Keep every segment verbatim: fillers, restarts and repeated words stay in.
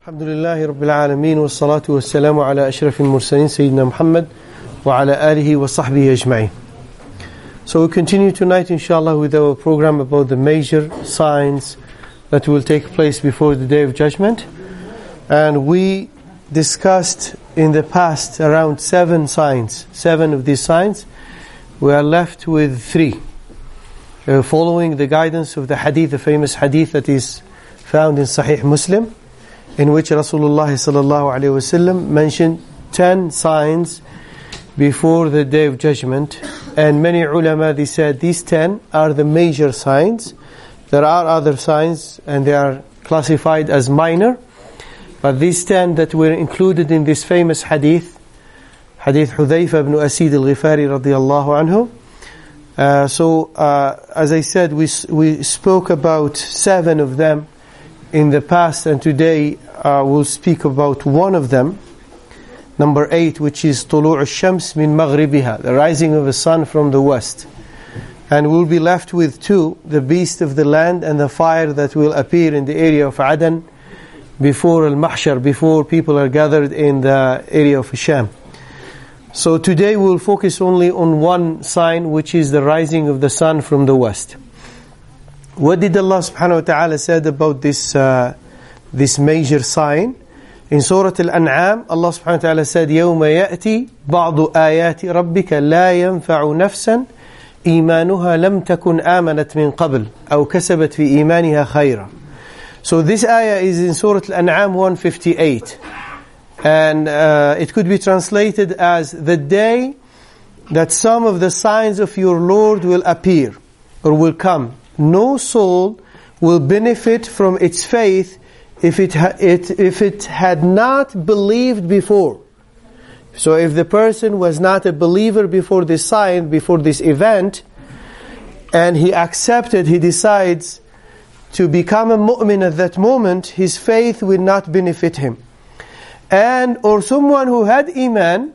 Alhamdulillahi Rabbil Alameen wa salatu wa salamu ala ashrafil mursaleen Sayyidina Muhammad wa ala alihi wa sahbihi ajma'in. So we continue tonight inshallah with our program about the major signs that will take place before the Day of Judgment. And we discussed in the past around seven signs, seven of these signs. We are left with three. Uh, following the guidance of the hadith, the famous hadith that is found in Sahih Muslim, in which Rasulullah sallallahu alaihi wasallam mentioned ten signs before the Day of Judgment. And many ulama, they said these ten are the major signs. There are other signs and they are classified as minor. But these ten that were included in this famous hadith, hadith Hudhayfa ibn Asid al-Ghifari radiyallahu anhu. Uh, so, uh, as I said, we we spoke about seven of them in the past, and today uh, we'll speak about one of them, number eight, which is طلوع الشمس من مغربها, the rising of the sun from the west. And we'll be left with two, the beast of the land and the fire that will appear in the area of Adan before al-Mahshar, before people are gathered in the area of Sham. So today we'll focus only on one sign, which is the rising of the sun from the west. What did Allah subhanahu wa ta'ala said about this uh, this major sign? In Surah Al-An'am, Allah subhanahu wa ta'ala said, يَوْمَ يَأْتِي بَعْضُ آيَاتِ رَبِّكَ لَا يَنْفَعُ نَفْسًا إِيمَانُهَا لَمْ تَكُنْ آمَنَتْ مِنْ قَبْلِ أَوْ كَسَبَتْ فِي إِيمَانِهَا خَيْرًا. So this ayah is in Surah Al-An'am one fifty-eight. And uh, it could be translated as, the day that some of the signs of your Lord will appear or will come. No soul will benefit from its faith if it, ha- it if it had not believed before. So if the person was not a believer before this sign, before this event, and he accepted, he decides to become a mu'min at that moment, his faith will not benefit him. And or someone who had iman,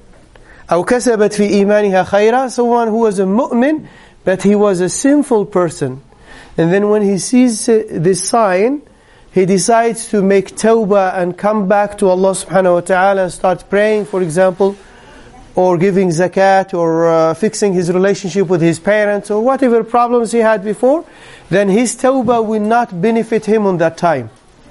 أو كسبت في إيمانها خيرا, someone who was a mu'min, but he was a sinful person. And then when he sees uh, this sign, he decides to make tawbah and come back to Allah subhanahu wa ta'ala and start praying, for example, or giving zakat, or uh, fixing his relationship with his parents, or whatever problems he had before, then his tawbah will not benefit him on that time.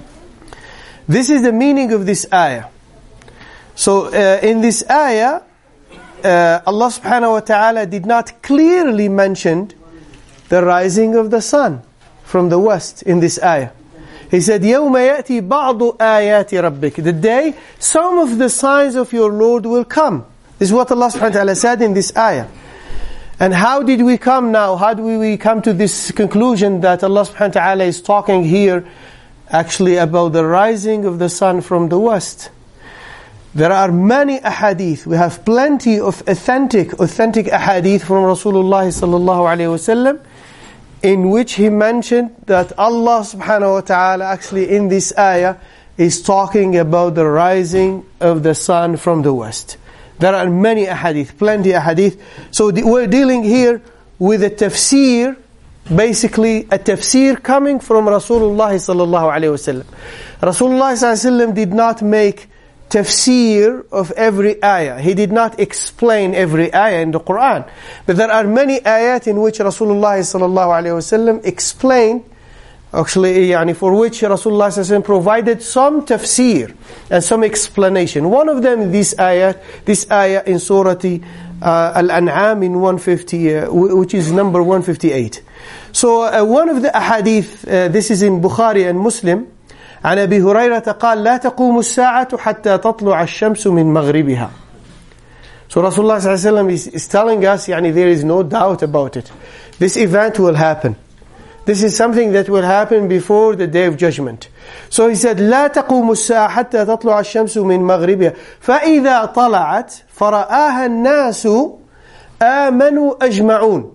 This is the meaning of this ayah. So uh, in this ayah, Uh, Allah subhanahu wa ta'ala did not clearly mention the rising of the sun from the west in this ayah. He said, يَوْمَ يَأْتِي بَعْضُ آيَاتِ رَبِّكَ, the day some of the signs of your Lord will come. This is what Allah subhanahu wa ta'ala said in this ayah. And how did we come now? How do we come to this conclusion that Allah subhanahu wa ta'ala is talking here actually about the rising of the sun from the west? There are many ahadith. We have plenty of authentic, authentic ahadith from Rasulullah sallallahu alaihi wasallam, in which he mentioned that Allah subhanahu wa ta'ala actually in this ayah is talking about the rising of the sun from the west. There are many ahadith, plenty ahadith. So we're dealing here with a tafsir, basically a tafsir coming from Rasulullah sallallahu alaihi wasallam. Rasulullah sallallahu alaihi wasallam did not make tafsir of every ayah. He did not explain every ayah in the Quran. But there are many ayat in which Rasulullah sallallahu alaihi wasallam explained, actually, yani for which Rasulullah sallallahu alaihi wasallam provided some tafsir and some explanation. One of them, this ayat, this ayah in Surah uh, Al-An'am in one fifty, uh, which is number one fifty-eight. So uh, one of the ahadith, uh, this is in Bukhari and Muslim, عن أبي هريرة قال لا تقوم الساعة حتى تطلع الشمس من مغربها. So Rasulullah sallallahu alaihi wasallam is, is telling us, يعني, there is no doubt about it. This event will happen. This is something that will happen before the Day of Judgment. So he said, لا تقوم الساعة حتى تطلع الشمس من مغربها فإذا طلعت فرآها الناس آمنوا أجمعون.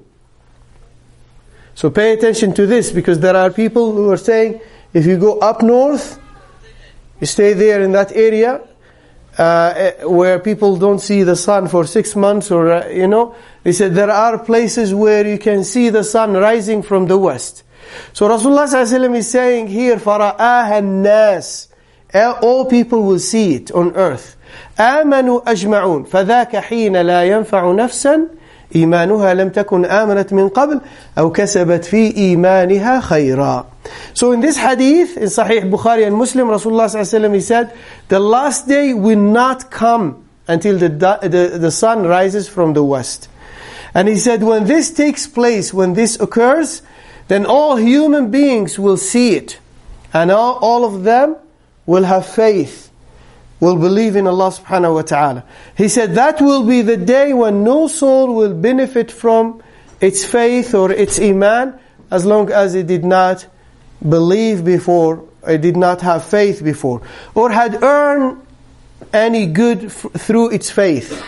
So pay attention to this, because there are people who are saying, if you go up north, you stay there in that area, uh, where people don't see the sun for six months, or, uh, you know, they said there are places where you can see the sun rising from the west. So Rasulullah sallallahu alaihi wasallam is saying here, فَرَآهَا النَّاسِ, All people will see it on earth. آمنوا أجمعون فذاك حين لا ينفع نفسا إيمانها لم تكن آمنت من قبل أو كسبت في إيمانها خيرا. So in this hadith, in Sahih Bukhari and Muslim, Rasulullah sallallahu alaihi wasallam, he said, the last day will not come until the, the, the sun rises from the west. And he said, when this takes place, when this occurs, then all human beings will see it. And all, all of them will have faith, will believe in Allah subhanahu wa ta'ala. He said that will be the day when no soul will benefit from its faith or its iman as long as it did not believe before, it did not have faith before, or had earned any good f- through its faith.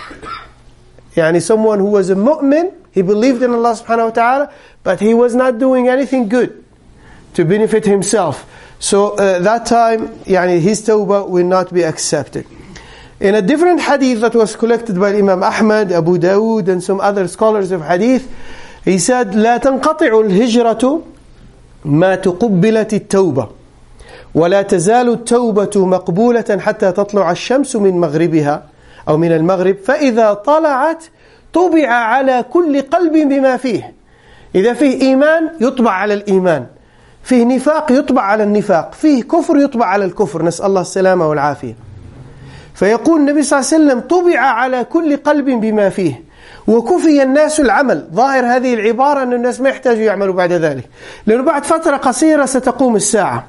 Yani someone who was a mu'min, he believed in Allah subhanahu wa ta'ala, but he was not doing anything good to benefit himself. So uh, that time, yani his tawbah will not be accepted. In a different hadith that was collected by Imam Ahmad, Abu Dawood, and some other scholars of hadith, he said, لا تنقطع الهجرة ما تقبلت التوبة ولا تزال التوبة مقبولة حتى تطلع الشمس من مغربها أو من المغرب فإذا طلعت طبع على كل قلب بما فيه. إذا فيه إيمان يطبع على الإيمان، فيه نفاق يطبع على النفاق، فيه كفر يطبع على الكفر، نسأل الله السلامة والعافية. فيقول النبي صلى الله عليه وسلم طبع على كل قلب بما فيه وكفي الناس العمل. ظاهر هذه العبارة أن الناس ما يحتاجوا يعملوا بعد ذلك، لأنه بعد فترة قصيرة ستقوم الساعة،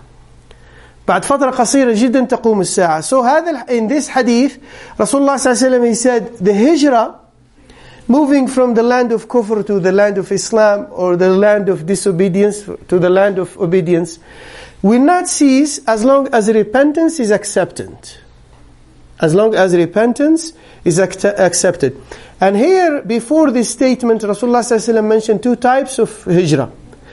بعد فترة قصيرة جدا تقوم الساعة. So هذا in this hadith, Rasulullah صلى الله عليه وسلم, he said the hijrah, moving from the land of kufr to the land of Islam, or the land of disobedience to the land of obedience, will not cease as long as repentance is accepted. As long as repentance is act- accepted. And here, before this statement, Rasulullah sallallahu alaihi wasallam mentioned two types of hijrah.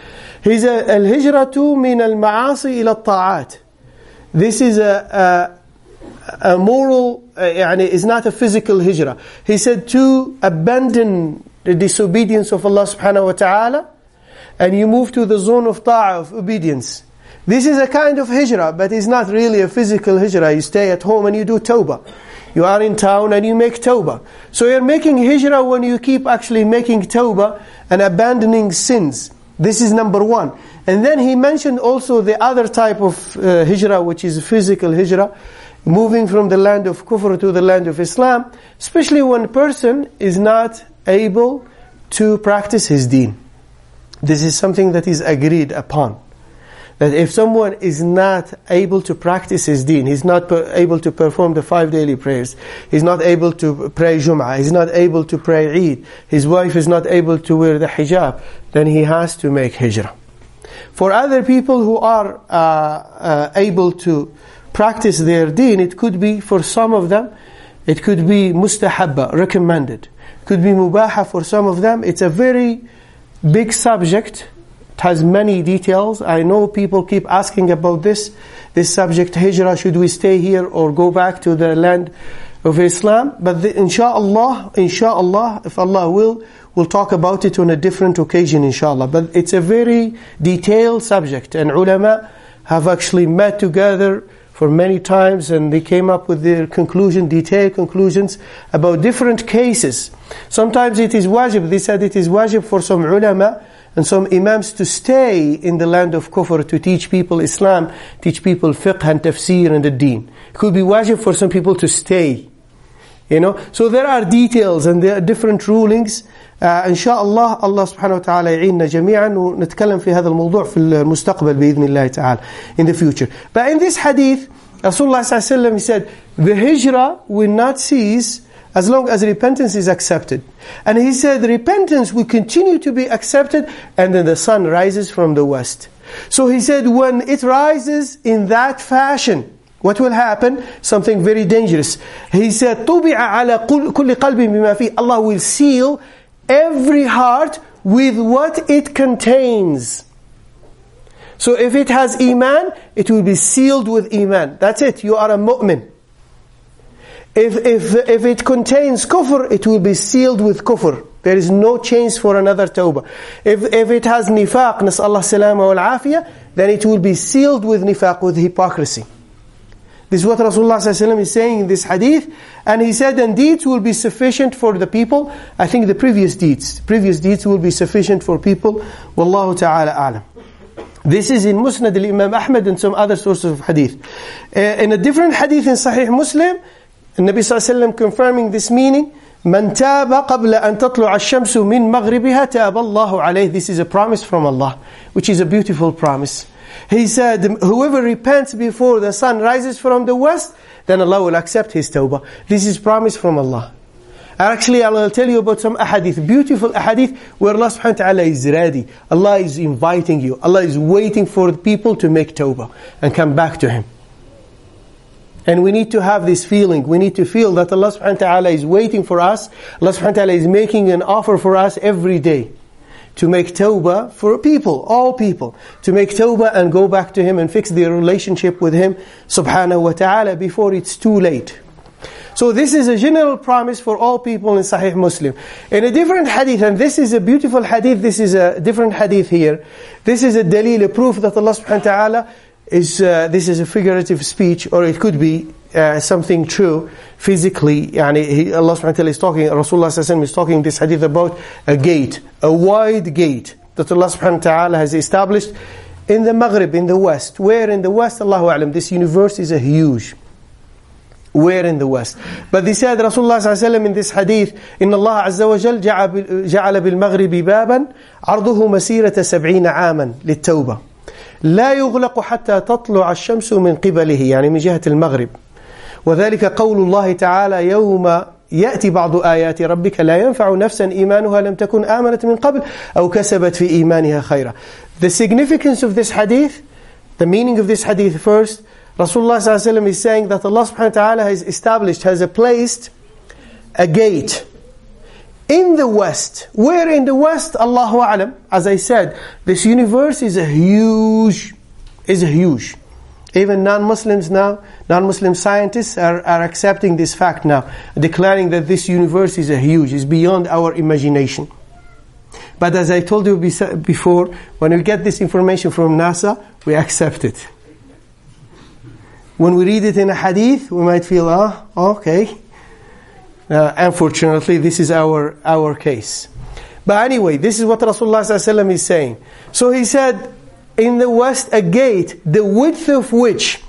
He said, al-hijratu min al-ma'asi ila al-ta'at. This is a, a, a moral, uh, yani is not a physical hijrah. He said to abandon the disobedience of Allah subhanahu wa ta'ala, and you move to the zone of ta'ah, of obedience. This is a kind of hijrah, but it's not really a physical hijrah. You stay at home and you do tawbah. You are in town and you make tawbah. So you're making hijrah when you keep actually making tawbah and abandoning sins. This is number one. And then he mentioned also the other type of uh, hijrah, which is physical hijrah, moving from the land of kufr to the land of Islam, especially when a person is not able to practice his deen. This is something that is agreed upon. That if someone is not able to practice his deen, he's not per- able to perform the five daily prayers, he's not able to pray Jum'ah, he's not able to pray Eid, his wife is not able to wear the hijab, then he has to make hijrah. For other people who are uh, uh, able to practice their deen, it could be, for some of them, it could be mustahabba, recommended. It could be mubaha for some of them. It's a very big subject. It has many details. I know people keep asking about this, this subject, hijrah, should we stay here or go back to the land of Islam? But the, inshallah, inshallah, if Allah will, we'll talk about it on a different occasion, inshallah. But it's a very detailed subject, and ulama have actually met together for many times, and they came up with their conclusion, detailed conclusions about different cases. Sometimes it is wajib. They said it is wajib for some ulama and some imams to stay in the land of kufr to teach people Islam, teach people fiqh and tafsir and the deen. It could be wajib for some people to stay. You know, so there are details and there are different rulings. Uh, إن شاء الله الله سبحانه وتعالى يعيننا جميعا ونتكلم في هذا الموضوع في المستقبل بإذن الله تعالى, in the future. But in this hadith, Rasulullah صلى الله عليه وسلم, he said, the hijrah will not cease as long as repentance is accepted. And he said repentance will continue to be accepted, and then the sun rises from the west. So he said when it rises in that fashion, what will happen? Something very dangerous. He said, طُبِعَ عَلَى كُلِّ قَلْبٍ بِمَا فِيهِ. Allah will seal every heart with what it contains. So if it has iman, it will be sealed with iman. That's it. You are a mu'min. If if if it contains kufr, it will be sealed with kufr. There is no chance for another tawbah. If if it has nifaq, nas'Allah salama wal afiyah, then it will be sealed with nifaq, with hypocrisy. This is what Rasulullah sallallahu alaihi wasallam is saying in this hadith. And he said, and deeds will be sufficient for the people. I think the previous deeds, previous deeds will be sufficient for people. Wallahu ta'ala a'lam. This is in Musnad al-Imam Ahmad and some other sources of hadith. Uh, in a different hadith in Sahih Muslim, the Nabi sallallahu alaihi wasallam confirming this meaning, Man taba qabla an tatlu'a ash-shamsu min maghribiha taba Allahu alayh. This is a promise from Allah, which is a beautiful promise. He said, whoever repents before the sun rises from the west, then Allah will accept his tawbah. This is promise from Allah. Actually, I will tell you about some ahadith, beautiful ahadith, where Allah subhanahu wa ta'ala is ready. Allah is inviting you. Allah is waiting for people to make tawbah and come back to Him. And we need to have this feeling. We need to feel that Allah subhanahu wa ta'ala is waiting for us. Allah subhanahu wa ta'ala is making an offer for us every day. To make tawbah for people, all people. To make tawbah and go back to Him and fix their relationship with Him subhanahu wa ta'ala before it's too late. So this is a general promise for all people in Sahih Muslim. In a different hadith, and this is a beautiful hadith, this is a different hadith here. This is a dalil, a proof that Allah subhanahu wa ta'ala is, uh, this is a figurative speech, or it could be uh, something true physically. Yani he, Allah subhanahu wa ta'ala is talking, Rasulullah sallallahu alaihi wasallam is talking in this hadith about a gate, a wide gate that Allah subhanahu wa ta'ala has established in the Maghrib, in the West. Where in the West? Allahu a'lam. This universe is a huge. Where in the West? But they said, Rasulullah sallallahu alaihi wasallam in this hadith, إن الله عز وجل جعل بالمغرب بابا عرضه مسيرة سبعين عاما للتوبة لا يغلق حتى تطلع الشمس من قبله، يعني من جهة المغرب. وذلك قول الله تعالى يوم يأتي بعض آيات ربك لا ينفع نفسا إيمانها لم تكن آمنت من قبل أو كسبت في إيمانها خيرا. The significance of this hadith, the meaning of this hadith first, Rasulullah sallallahu alaihi wasallam is saying that Allah subhanahu wa ta'ala has established, has placed a gate in the West. Where in the West? Allahu a'lam. As I said, this universe is a huge, is a huge. Even non-Muslims now, non-Muslim scientists are, are accepting this fact now, declaring that this universe is a huge, is beyond our imagination. But as I told you before, when we get this information from NASA, we accept it. When we read it in a hadith, we might feel, ah, oh, okay. Uh, unfortunately, this is our our case. But anyway, this is what Rasulullah sallallahu alaihi wasallam is saying. So he said, in the West, a gate, the width of which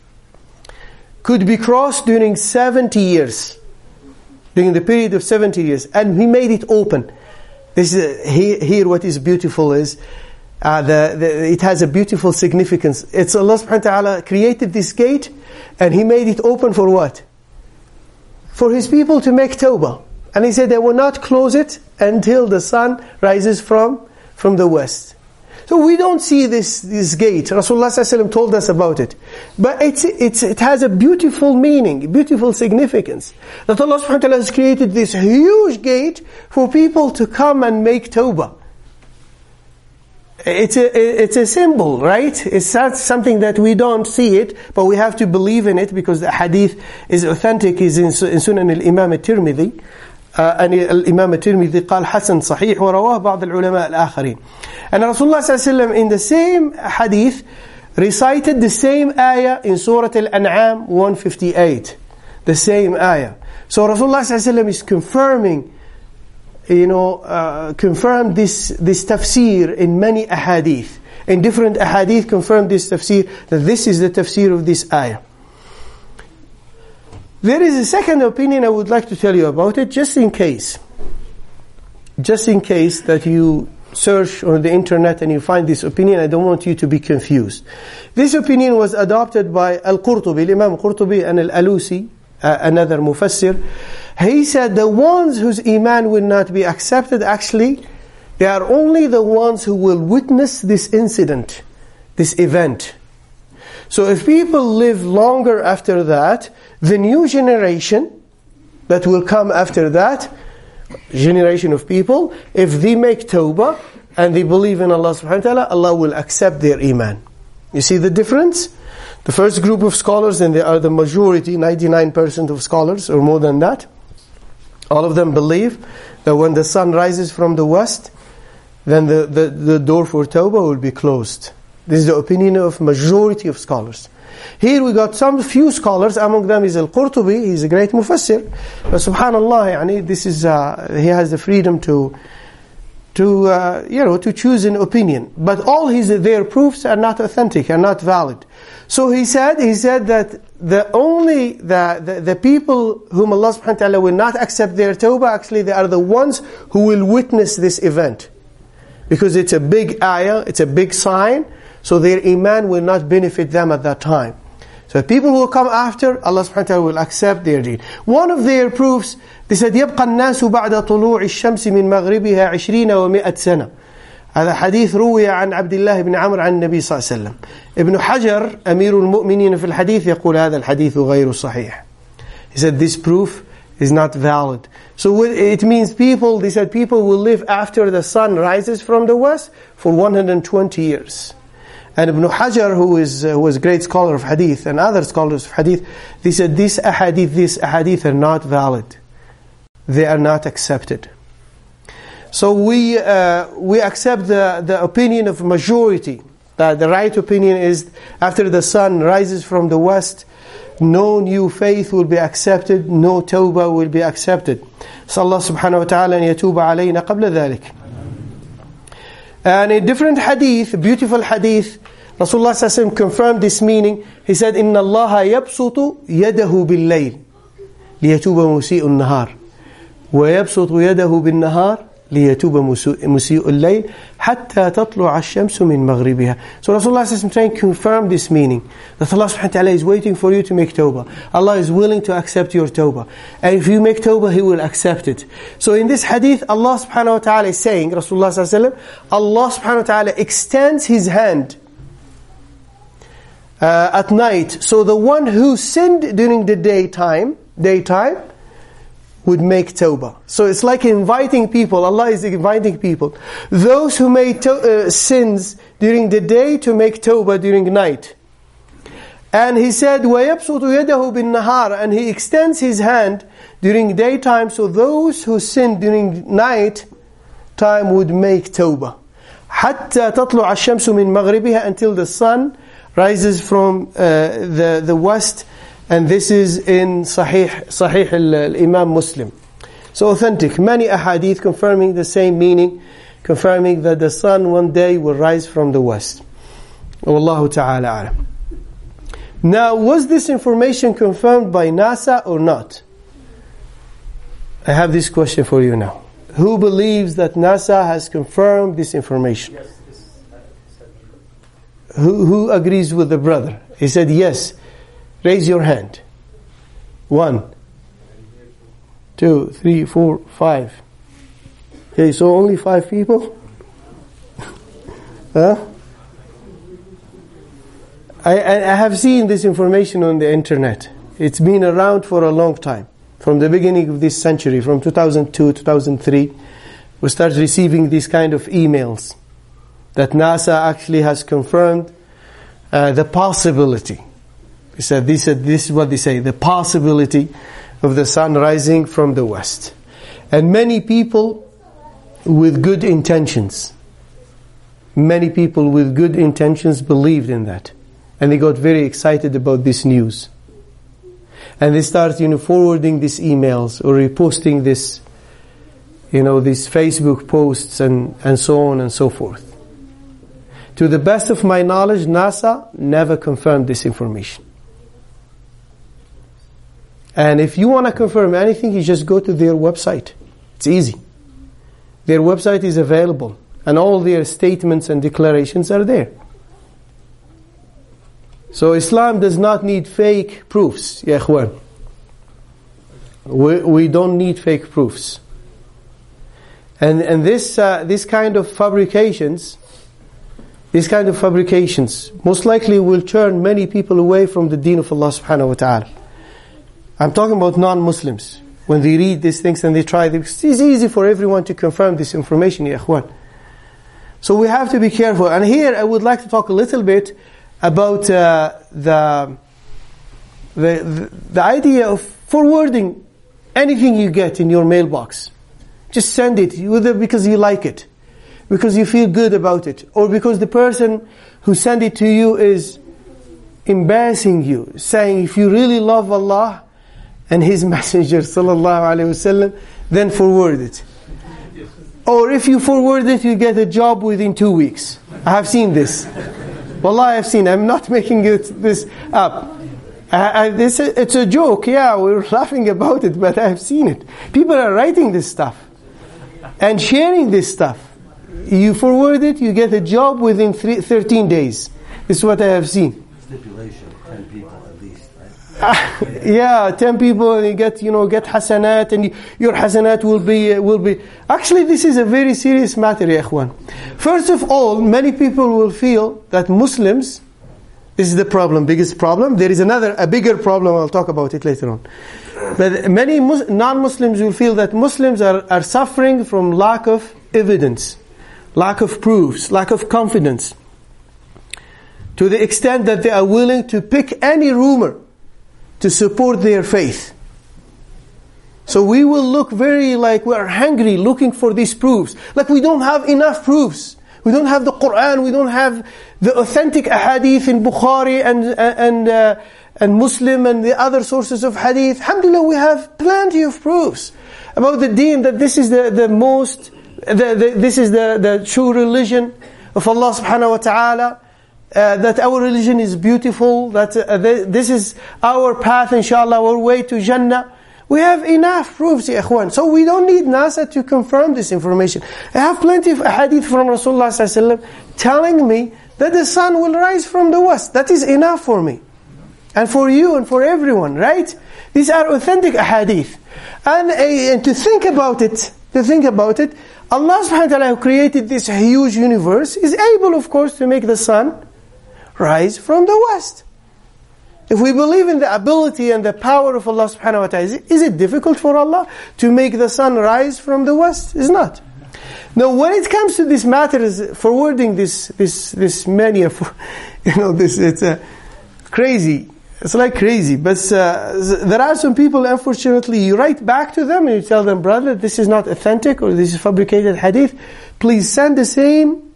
could be crossed during seventy years. During the period of seventy years. And he made it open. This is, here, here what is beautiful is, Uh, the, the, it has a beautiful significance. It's Allah subhanahu wa ta'ala created this gate and He made it open for what? For His people to make tawbah. And He said they will not close it until the sun rises from, from the west. So we don't see this, this gate. Rasulullah sallallahu alaihi wasallam told us about it. But it's, it's, it has a beautiful meaning, beautiful significance. That Allah subhanahu wa ta'ala has created this huge gate for people to come and make tawbah. It's a, it's a symbol, right? It's not something that we don't see it, but we have to believe in it because the hadith is authentic, is in, in Sunan al-Imam al-Tirmidhi. Uh, and al-Imam al-Tirmidhi قال حسن صحيح ورواه بعض العلماء الآخرين. And Rasulullah sallallahu alaihi wasallam in the same hadith recited the same ayah in Surah Al-An'am one fifty-eight. The same ayah. So Rasulullah sallallahu alaihi wasallam is confirming, you know, uh, confirmed this, this tafsir in many ahadith. In different ahadith confirmed this tafsir, that this is the tafsir of this ayah. There is a second opinion I would like to tell you about it, just in case. Just in case that you search on the internet and you find this opinion, I don't want you to be confused. This opinion was adopted by Al-Qurtubi, Imam Qurtubi and Al-Alusi, uh, another mufassir. He said the ones whose iman will not be accepted, actually, they are only the ones who will witness this incident, this event. So if people live longer after that, the new generation that will come after that, generation of people, if they make tawbah and they believe in Allah subhanahu wa ta'ala, Allah will accept their iman. You see the difference? The first group of scholars, and they are the majority, ninety-nine percent of scholars, or more than that, all of them believe that when the sun rises from the west, then the, the, the door for tawbah will be closed. This is the opinion of majority of scholars. Here we got some few scholars, among them is Al-Qurtubi, he's a great mufassir. But subhanallah, yani, this is, uh, he has the freedom to, to uh, you know, to choose an opinion. But all his, their proofs are not authentic, are not valid. So he said, he said that the only, the, the, the people whom Allah subhanahu wa ta'ala will not accept their tawbah, actually they are the ones who will witness this event. Because it's a big ayah, it's a big sign, so their iman will not benefit them at that time. So people who will come after, Allah subhanahu wa ta'ala will accept their deed. One of their proofs, they said, يَبْقَى النَّاسُ بَعْدَ طُلُوعِ الشَّمْسِ مِنْ مَغْرِبِهَا عِشْرِينَ وَمِئَةَ سَنَةً. هذا حديث روي عن عبد الله بن عمرو عن النبي صلى الله عليه وسلم. ابن حجر أمير المؤمنين في الحديث يقول هذا الحديث غير صحيح. He said this proof is not valid. So it means people, they said people will live after the sun rises from the west for one hundred twenty years. And Ibn Hajar, who is uh, who was a great scholar of hadith, and other scholars of hadith, they said these ahadith, these ahadith are not valid. They are not accepted. So we uh, we accept the, the opinion of majority, that the right opinion is after the sun rises from the west, no new faith will be accepted, no tawbah will be accepted. So Allah subhanahu wa ta'ala an yatuba alayna qabla dhalik. And in different hadith, beautiful hadith, Rasulullah sallallahu alayhi wa sallam confirmed this meaning. He said, إِنَّ اللَّهَ يَبْسُطُ يَدَهُ بِاللَّيْلِ لِيَتُوبَ مُسِيءُ النَّهَارِ وَيَبْسُطُ يَدَهُ بِالنَّهَارِ لِيَتُوبَ مُسِيءُ اللَّيْلِ حَتَّى تَطْلُعَ الشَّمْسُ مِنْ مَغْرِبِهَا. So Rasulullah sallallahu alayhi wa sallam trying to confirm this meaning, that Allah subhanahu wa ta'ala is waiting for you to make tawbah. Allah is willing to accept your tawbah. And if you make tawbah, He will accept it. So in this hadith, Allah subhanahu wa ta'ala is saying, Rasulullah sallallahu alayhi wa sallam, Allah subhanahu wa ta'ala extends His hand uh, at night. So the one who sinned during the daytime, daytime, would make tawbah. So it's like inviting people. Allah is inviting people. Those who made to- uh, sins during the day to make tawbah during night. And He said, وَيَبْسُطُ يَدَهُ بِالنَّهَارِ, and He extends His hand during daytime, so those who sin during night time would make tawbah. حَتَّى تَطْلُعَ الشَّمْسُ مِنْ مَغْرِبِهَا, until the sun rises from uh, the, the west. And this is in Sahih, Sahih al-Imam Muslim. So authentic, many ahadith confirming the same meaning, confirming that the sun one day will rise from the west. Wallahu ta'ala alam. Now, was this information confirmed by NASA or not? I have this question for you now. Who believes that NASA has confirmed this information? Yes, this is, uh, who, who agrees with the brother? He said yes. Raise your hand. One, two, three, four, five. Okay, so only five people? Huh? I, I have seen this information on the internet. It's been around for a long time. From the beginning of this century, from two thousand two, two thousand three, we started receiving these kind of emails that NASA actually has confirmed uh, the possibility. He said, this, this is what they say, the possibility of the sun rising from the west. And many people with good intentions, many people with good intentions believed in that. And they got very excited about this news. And they started, you know, forwarding these emails or reposting this, you know, these Facebook posts and, and so on and so forth. To the best of my knowledge, NASA never confirmed this information. And if you want to confirm anything, you just go to their website. It's easy. Their website is available. And all their statements and declarations are there. So Islam does not need fake proofs. Ya ikhwan. We, we don't need fake proofs. And and this uh, this kind of fabrications, these kind of fabrications, most likely will turn many people away from the deen of Allah subhanahu wa ta'ala. I'm talking about non-Muslims. When they read these things and they try, it's easy for everyone to confirm this information, ya ikhwan. So we have to be careful. And here I would like to talk a little bit about uh, the, the, the the idea of forwarding anything you get in your mailbox. Just send it, either because you like it, because you feel good about it, or because the person who sent it to you is, embarrassing you, saying if you really love Allah and His Messenger sallallahu alaihi wasallam, then forward it. Or if you forward it, you get a job within two weeks. I have seen this. Wallah, I have seen. I'm not making it this up. I, I, this, it's a joke, yeah, we're laughing about it, but I've seen it. People are writing this stuff and sharing this stuff. You forward it, you get a job within three, thirteen days. This is what I have seen. Stipulation, ten people at least, right? Uh, yeah, ten people, and you get, you know, get hasanat, and you, your hasanat will be, uh, will be... Actually, this is a very serious matter, ya ikhwan. First of all, many people will feel that Muslims... This is the problem, biggest problem. There is another, a bigger problem, I'll talk about it later on. But many Mus- non-Muslims will feel that Muslims are, are suffering from lack of evidence, lack of proofs, lack of confidence. To the extent that they are willing to pick any rumor to support their faith. So we will look very like we are hungry looking for these proofs. Like we don't have enough proofs. We don't have the Quran, we don't have the authentic ahadith in Bukhari and and uh, and Muslim and the other sources of hadith. Alhamdulillah, we have plenty of proofs about the deen, that this is the, the most, the, the, this is the, the true religion of Allah subhanahu wa ta'ala, uh, that our religion is beautiful, that uh, this is our path, inshallah, our way to Jannah. We have enough proofs, ya ikhwan. So we don't need NASA to confirm this information. I have plenty of hadith from Rasulullah sallallahu alaihi wasallam telling me that the sun will rise from the west. That is enough for me. And for you and for everyone, right? These are authentic hadith. And, uh, and to think about it, to think about it, Allah subhanahu wa ta'ala who created this huge universe is able, of course, to make the sun rise from the west. If we believe in the ability and the power of Allah subhanahu wa ta'ala, is it, is it difficult for Allah to make the sun rise from the west? It's not. Now, when it comes to this matter, is forwarding this this this mania, for, you know, this it's uh, crazy. It's like crazy. But uh, there are some people, unfortunately, you write back to them and you tell them, brother, this is not authentic or this is fabricated hadith. Please send the same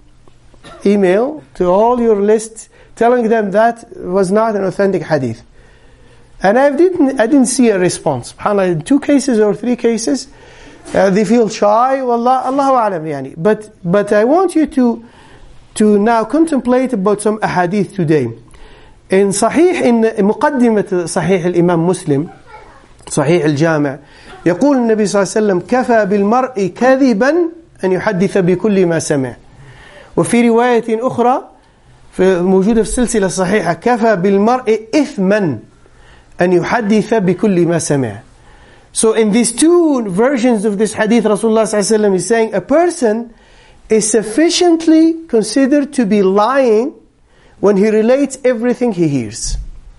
email to all your lists, telling them that was not an authentic hadith. And I didn't I didn't see a response. SubhanAllah, in two cases or three cases, uh, they feel shy. Wallah, Allahu a'lam yani. But but I want you to to now contemplate about some ahadith today. In Sahih, in مقدمة صحيح الإمام مسلم, صحيح الجامع, يقول النبي صلى الله عليه وسلم: كفى بالمرء كذبا أن يحدث بكل ما سمع. وفي رواية أخرى موجودة في السلسلة الصحيحة: كفى بالمرء إثما أن يحدث بكل ما سمع. So in these two versions of this hadith, Rasulullah sallallahu alaihi wasallam is saying a person is sufficiently considered to be lying when he relates everything he hears.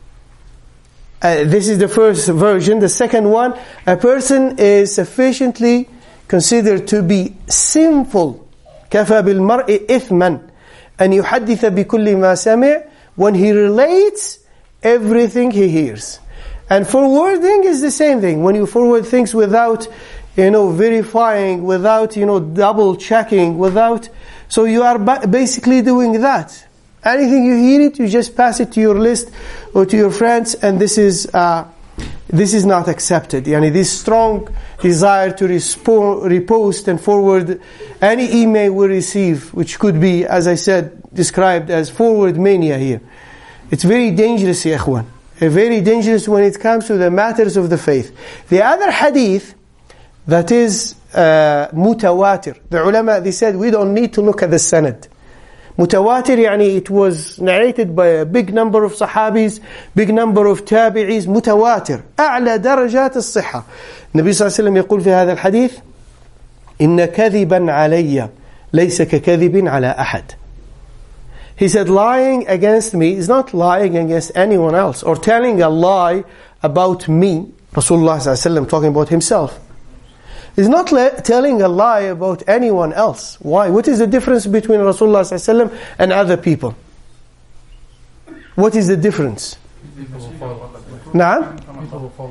Uh, this is the first version. The second one, a person is sufficiently considered to be sinful. كفى بالمرء إثما أن يحدث بكل ما سمع, when he relates everything he hears. And forwarding is the same thing. When you forward things without, you know, verifying, without, you know, double checking, without, so you are ba- basically doing that. Anything you hear it, you just pass it to your list or to your friends, and this is uh, this is not accepted. Yani this strong desire to respo- repost and forward any email we receive, which could be, as I said, described as forward mania here. It's very dangerous, ya ikhwan. Very dangerous when it comes to the matters of the faith. The other hadith that is uh, mutawatir. The ulama, they said we don't need to look at the sanad. Mutawatir, يعني it was narrated by a big number of sahabis, big number of tabi'is. متواتر أعلى درجات الصحة. النبي صلى الله عليه وسلم يقول في هذا الحديث: إن كذبا علي ليس ككذب على أحد. He said, lying against me is not lying against anyone else, or telling a lie about me, Rasulullah sallallahu alaihi wasallam talking about himself. He's not le- telling a lie about anyone else. Why? What is the difference between Rasulullah sallallahu alaihi wasallam and other people? What is the difference? People will follow. Nah? People will follow.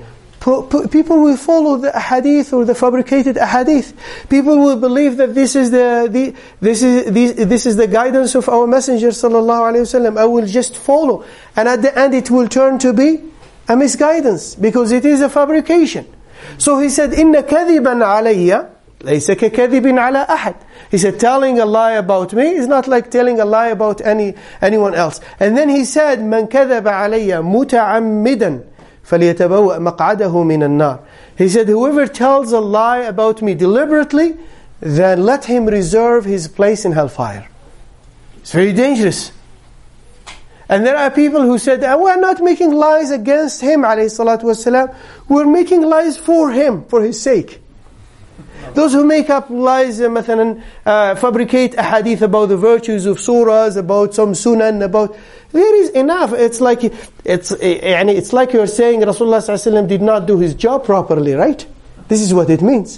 people will follow the ahadith or the fabricated ahadith. People will believe that this is the, the this is this, this is the guidance of our Messenger sallallahu alaihi wasallam. I will just follow, and at the end it will turn to be a misguidance because it is a fabrication. So he said, "Inna kadhiban alayya laysa ka kadhibin ala ahad." He said, telling a lie about me is not like telling a lie about any anyone else. And then he said, "Man kadhaba alayya muta'ammidan فَلْيَتَبَوَّأْ مَقْعَدَهُ مِنَ النَّارِ." He said, whoever tells a lie about me deliberately, then let him reserve his place in hellfire. It's very dangerous. And there are people who said, oh, we're not making lies against him, alayhi salatu wasalam. We're making lies for him, for his sake. Those who make up lies, uh, مثلا, uh, fabricate a hadith about the virtues of surahs, about some sunan, about... There is enough. It's like it's it's like you're saying Rasulullah sallallahu alaihi wasallam did not do his job properly, right? This is what it means.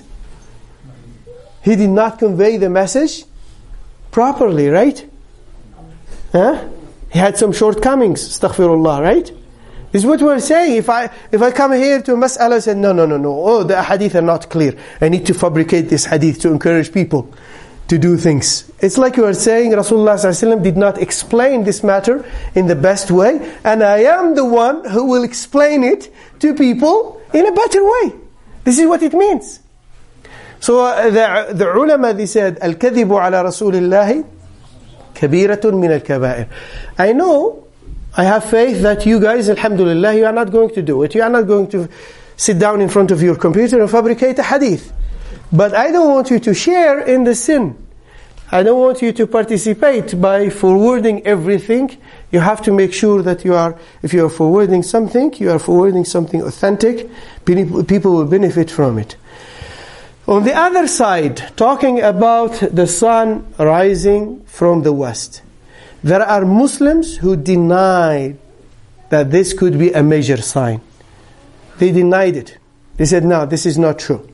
He did not convey the message properly, right? Huh? He had some shortcomings, astaghfirullah, right? This is what we're saying. If I if I come here to mas'ala and say, no, no, no, no, oh, the hadith are not clear. I need to fabricate this hadith to encourage people to do things. It's like you are saying Rasulullah sallallahu alaihi wasallam did not explain this matter in the best way, and I am the one who will explain it to people in a better way. This is what it means. So uh, the, the ulama, they said, Al-kadhibu ala Rasulillahi kabiratun min al-kabair. I know, I have faith that you guys, alhamdulillah, you are not going to do it. You are not going to sit down in front of your computer and fabricate a hadith. But I don't want you to share in the sin. I don't want you to participate by forwarding everything. You have to make sure that you are, if you are forwarding something, you are forwarding something authentic. People will benefit from it. On the other side, talking about the sun rising from the west, there are Muslims who denied that this could be a major sign. They denied it. They said, no, this is not true.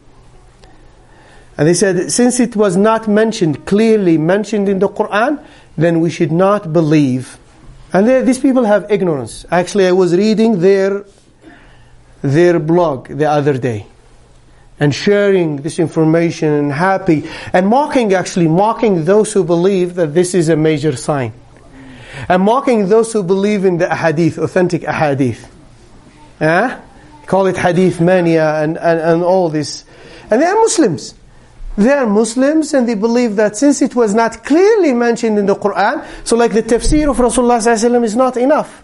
And they said, since it was not mentioned, clearly mentioned in the Quran, then we should not believe. And they, these people have ignorance. Actually, I was reading their, their blog the other day, and sharing this information and happy, and mocking actually, mocking those who believe that this is a major sign. And mocking those who believe in the ahadith, authentic ahadith. Eh? Call it hadith mania and, and, and all this. And they are Muslims. They are Muslims and they believe that since it was not clearly mentioned in the Quran, so like the tafsir of Rasulullah sallallahu alaihi wasallam is not enough.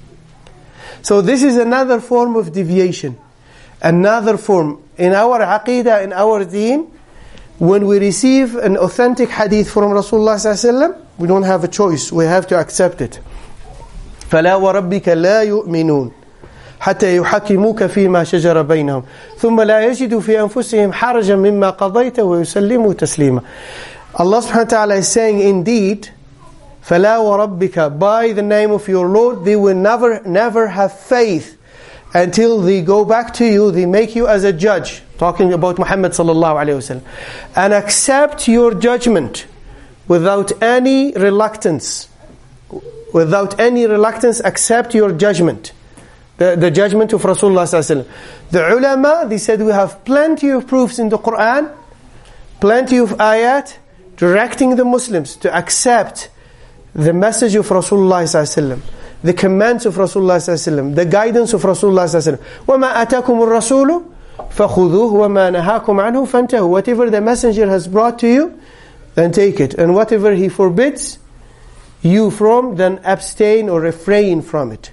So this is another form of deviation. Another form. In our aqidah, in our deen, when we receive an authentic hadith from Rasulullah sallallahu alaihi wasallam, we don't have a choice. We have to accept it. فَلَا وَرَبِّكَ لَا يُؤْمِنُونَ حتى يحكموك فيما شجر بينهم ثم لا يجدوا في أنفسهم حرجا مما قضيت ويسلموا تسليما. Allah subhanahu wa ta'ala is saying, indeed, فَلَا وَرَبِّكَ, by the name of your Lord, they will never, never have faith until they go back to you, they make you as a judge, talking about Muhammad sallallahu alayhi wa sallam, and accept your judgment without any reluctance. Without any reluctance, accept your judgment. The, the judgment of Rasulullah sallallahu alaihi wasallam. The ulama, they said we have plenty of proofs in the Quran, plenty of ayat, directing the Muslims to accept the message of Rasulullah sallallahu alaihi wasallam, the commands of Rasulullah sallallahu alaihi wasallam, the guidance of Rasulullah sallallahu alaihi wasallam. وَمَا أَتَاكُمُ الرَّسُولُ فَخُذُوهُ وَمَا نَهَاكُمْ عَنْهُ فَانْتَهُوا. Whatever the messenger has brought to you, then take it. And whatever he forbids you from, then abstain or refrain from it.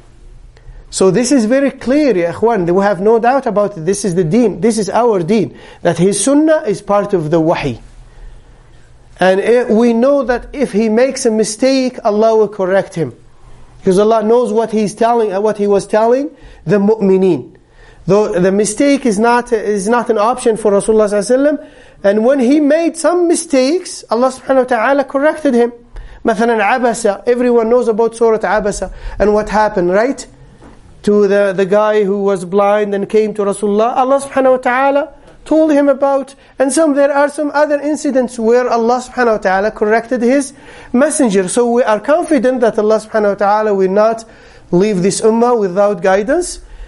So this is very clear, ya ikhwan. We have no doubt about it. This is the deen. This is our deen. That his sunnah is part of the wahi. And we know that if he makes a mistake, Allah will correct him. Because Allah knows what he's telling, what he was telling the mu'mineen. Though the mistake is not, is not an option for Rasulullah sallallahu alaihi wasallam. And when he made some mistakes, Allah subhanahu wa ta'ala corrected him. Mathalan Abasa. Everyone knows about Surah Abasa. And what happened, right? To the, the guy who was blind and came to Rasulullah, Allah subhanahu wa ta'ala told him about. And some there are some other incidents where Allah subhanahu wa ta'ala corrected his messenger. So we are confident that Allah subhanahu wa ta'ala will not leave this ummah without guidance,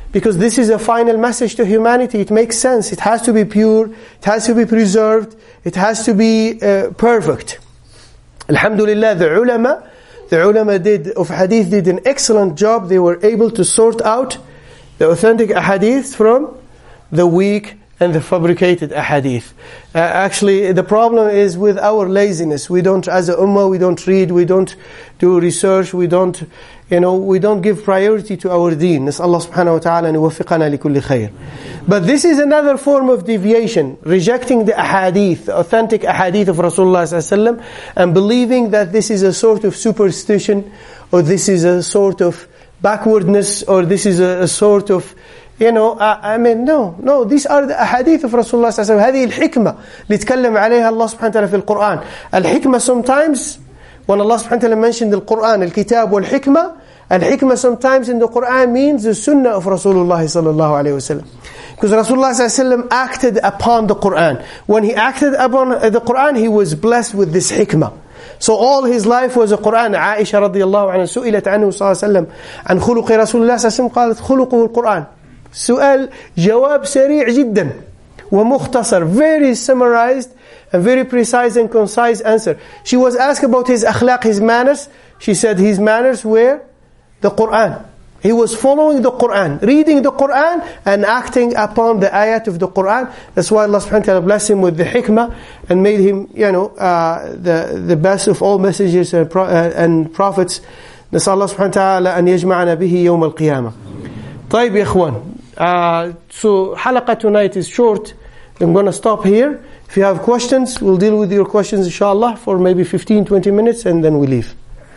Because this is a final message to humanity. It makes sense. It has to be pure. It has to be preserved. It has to be uh, perfect. Alhamdulillah, the ulama, the ulama did, of hadith did an excellent job. They were able to sort out the authentic ahadith from the weak and the fabricated ahadith. Uh, actually, the problem is with our laziness. We don't, as a ummah, we don't read, we don't do research, we don't, you know, we don't give priority to our deen. نسأل الله سبحانه وتعالى أن يوفقنا لكل خير. But this is another form of deviation, rejecting the ahadith, the authentic ahadith of Rasulullah sallallahu alaihi wasallam, and believing that this is a sort of superstition, or this is a sort of backwardness, or this is a, a sort of, you know, uh, I mean, no, no, these are the ahadith of Rasulullah sallallahu alaihi wasallam. هذه الحكمة اللي تكلم عليها الله سبحانه وتعالى في القرآن. الحكمة sometimes, when Allah subhanahu wa ta'ala mentioned the Quran, الكتاب والحكمة, الحكمة sometimes in the Quran means the sunnah of Rasulullah sallallahu alaihi wasallam. Because Rasulullah sallallahu alaihi wasallam acted upon the Quran. When he acted upon the Quran, he was blessed with this hikmah. So all his life was a Quran. عائشة رضي الله عنها سئلت عنه صلى الله عليه وسلم عن خلق رسول الله صلى الله عليه وسلم قالت خلقه القرآن. سؤال جواب سريع جدا ومختصر, very summarized and very precise and concise answer. She was asked about his akhlaq, his manners. She said his manners were the Quran. He was following the Quran, reading the Quran and acting upon the ayat of the Quran. That's why Allah subhanahu wa ta'ala blessed him with the hikmah and made him, you know, uh, the the best of all messengers and, pro- uh, and prophets. نسأل الله سبحانه وتعالى أن يجمعنا به يوم القيامة. طيب يا إخوان. Uh, so حلقة tonight is short. I'm going to stop here. If you have questions, we'll deal with your questions inshallah for maybe fifteen to twenty minutes and then we leave.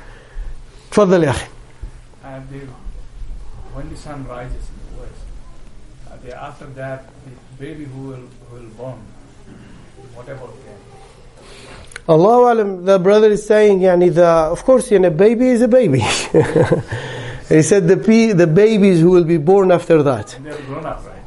تفضل يا أخي. Uh, the, when the sun rises in the west, uh, the, after that, the baby who will, who will born, what about that? Allahu alam, the brother is saying, yani the, of course, yani, a baby is a baby. He said the the babies who will be born after that. And they're grown up, right?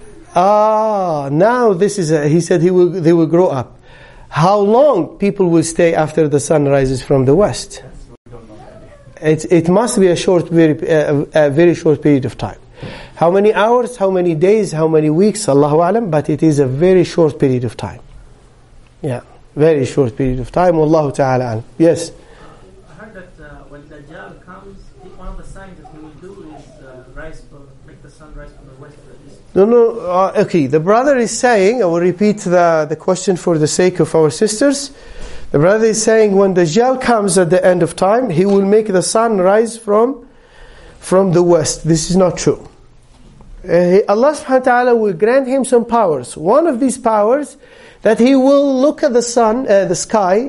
Ah, now this is a, he said he will they will grow up. How long people will stay after the sun rises from the west? We don't know that. It it must be a short, very uh, a very short period of time. How many hours? How many days? How many weeks? Allahu alam. But it is a very short period of time. Yeah, very short period of time. Wallahu ta'ala alam. Yes. I heard that uh, when Dajjal comes, one of the signs that he will do is uh, rise for, make the sun rise from the west to the east. No, no, uh, okay. The brother is saying, I will repeat the, the question for the sake of our sisters. The brother is saying when Dajjal comes at the end of time, he will make the sun rise from from the west. This is not true. Uh, Allah subhanahu wa ta'ala will grant him some powers. One of these powers, that he will look at the sun, uh, the sky,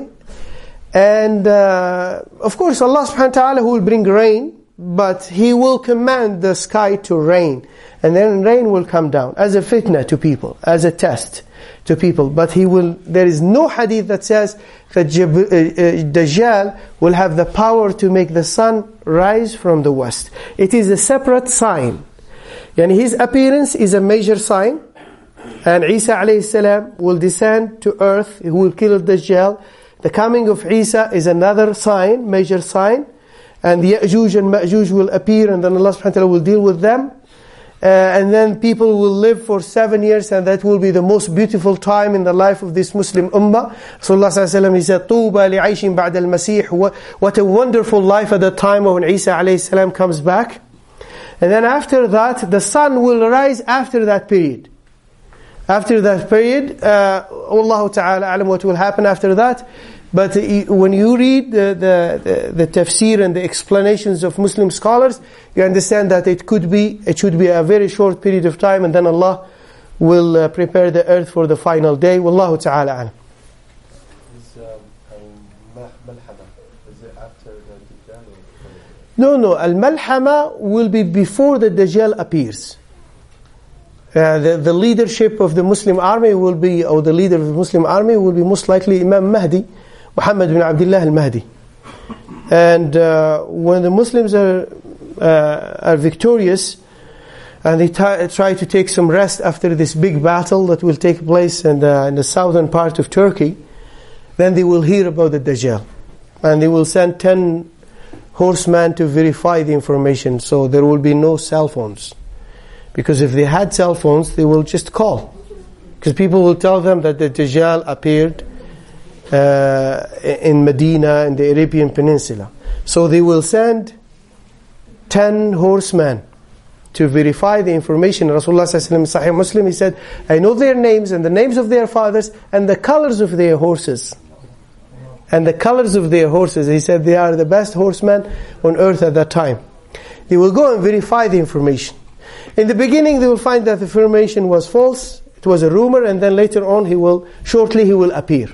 and uh, of course Allah subhanahu wa ta'ala will bring rain, but he will command the sky to rain, and then rain will come down as a fitna to people, as a test to people. But he will, there is no hadith that says that Jab, uh, uh, Dajjal will have the power to make the sun rise from the west. It is a separate sign. And his appearance is a major sign, and Isa alayhi salam will descend to earth, he will kill Dajjal. The coming of Isa is another sign, major sign, and the Ya'juj and Ma'juj will appear, and then Allah subhanahu wa ta'ala will deal with them. Uh, and then people will live for seven years, and that will be the most beautiful time in the life of this Muslim ummah. Rasulullah sallallahu alayhi wa sallam, he said, طُوبَى لِعَيْشٍ بَعْدَ الْمَسِيحِ. What a wonderful life at the time when Isa alayhi salam comes back. And then after that, the sun will rise after that period. After that period, uh, Allah Ta'ala alam what will happen after that. But when you read the, the, the, the tafsir and the explanations of Muslim scholars, you understand that it could be, it should be a very short period of time, and then Allah will uh, prepare the earth for the final day. Wallahu Ta'ala alam. Is um, Malhama, is it after the Dajjal? No, no. Al-Malhama will be before the Dajjal appears. Uh, the, the leadership of the Muslim army will be, or the leader of the Muslim army will be most likely Imam Mahdi, Muhammad bin Abdullah al-Mahdi. And uh, when the Muslims are uh, are victorious, and they t- try to take some rest after this big battle that will take place in the, in the southern part of Turkey, then they will hear about the Dajjal. And they will send ten horsemen to verify the information, so there will be no cell phones. Because if they had cell phones, they will just call. Because people will tell them that the Dajjal appeared uh, in Medina, in the Arabian Peninsula. So they will send ten horsemen to verify the information. Rasulullah sallallahu alaihi wasallam, Sahih Muslim, he said, I know their names and the names of their fathers and the colors of their horses. And the colors of their horses. He said they are the best horsemen on earth at that time. They will go and verify the information. In the beginning, they will find that the information was false. It was a rumor, and then later on, he will shortly he will appear.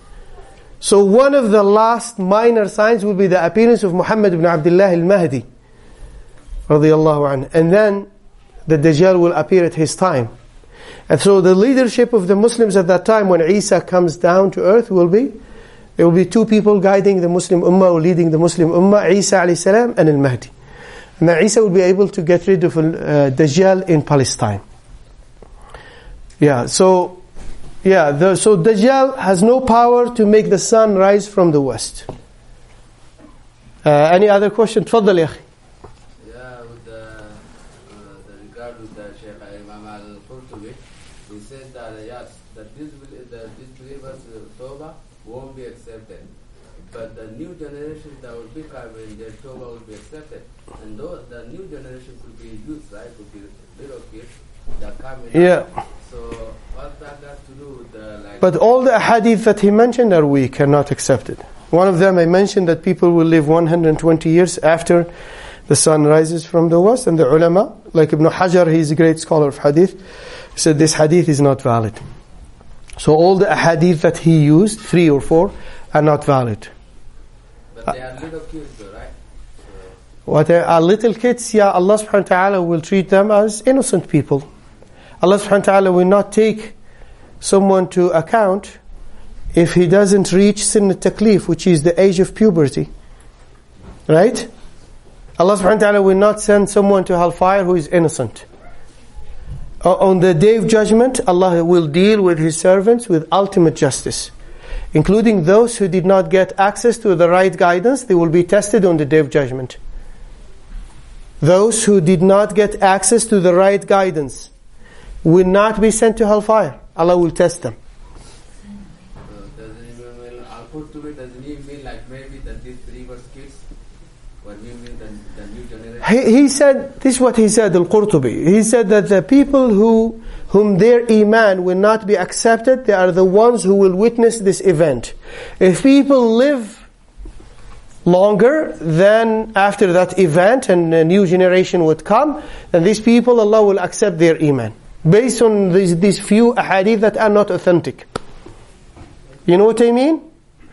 So one of the last minor signs will be the appearance of Muhammad ibn Abdullah al-Mahdi, radiyallahu anhu. And then the Dajjal will appear at his time. And so the leadership of the Muslims at that time, when Isa comes down to earth, will be there will be two people guiding the Muslim Ummah or leading the Muslim Ummah, Isa alayhi salam and al-Mahdi. And then Isa will be able to get rid of uh, Dajjal in Palestine. Yeah, so, yeah, the, so Dajjal has no power to make the sun rise from the west. Uh, any other question? Tfaddal, ya akhi. Yeah, with the, uh, the regard with the Shaykh Imam al-Qurtubi, he said that, uh, yes, that this, the disbelievers' Tawbah won't be accepted. But the new generation that will be coming, their Tawbah will be accepted. And though the new generation could be youth, right, could be little kids that come in. Yeah. So what that has to do with the like? But all the hadith that he mentioned are weak and not accepted. One of them I mentioned that people will live one hundred twenty years after the sun rises from the west, and the ulama, like Ibn Hajar, he is a great scholar of hadith, said this hadith is not valid. So all the hadith that he used, three or four, are not valid. But they are little kids though, right? What are little kids? Yeah, Allah subhanahu wa ta'ala will treat them as innocent people. Allah subhanahu wa ta'ala will not take someone to account if he doesn't reach sin al-taklif, which is the age of puberty. Right? Allah subhanahu wa ta'ala will not send someone to hellfire who is innocent. Uh, on the day of judgment, Allah will deal with His servants with ultimate justice, including those who did not get access to the right guidance. They will be tested on the day of judgment. Those who did not get access to the right guidance will not be sent to hellfire. Allah will test them. So does it mean, Al-Qurtubi, doesn't he mean like maybe that these three were kids? What do you mean the, the new generation? He, he said, this is what he said, Al-Qurtubi. He said that the people who whom their iman will not be accepted, they are the ones who will witness this event. If people live longer than after that event and a new generation would come, then these people, Allah will accept their iman. Based on these, these few ahadith that are not authentic. You know what I mean?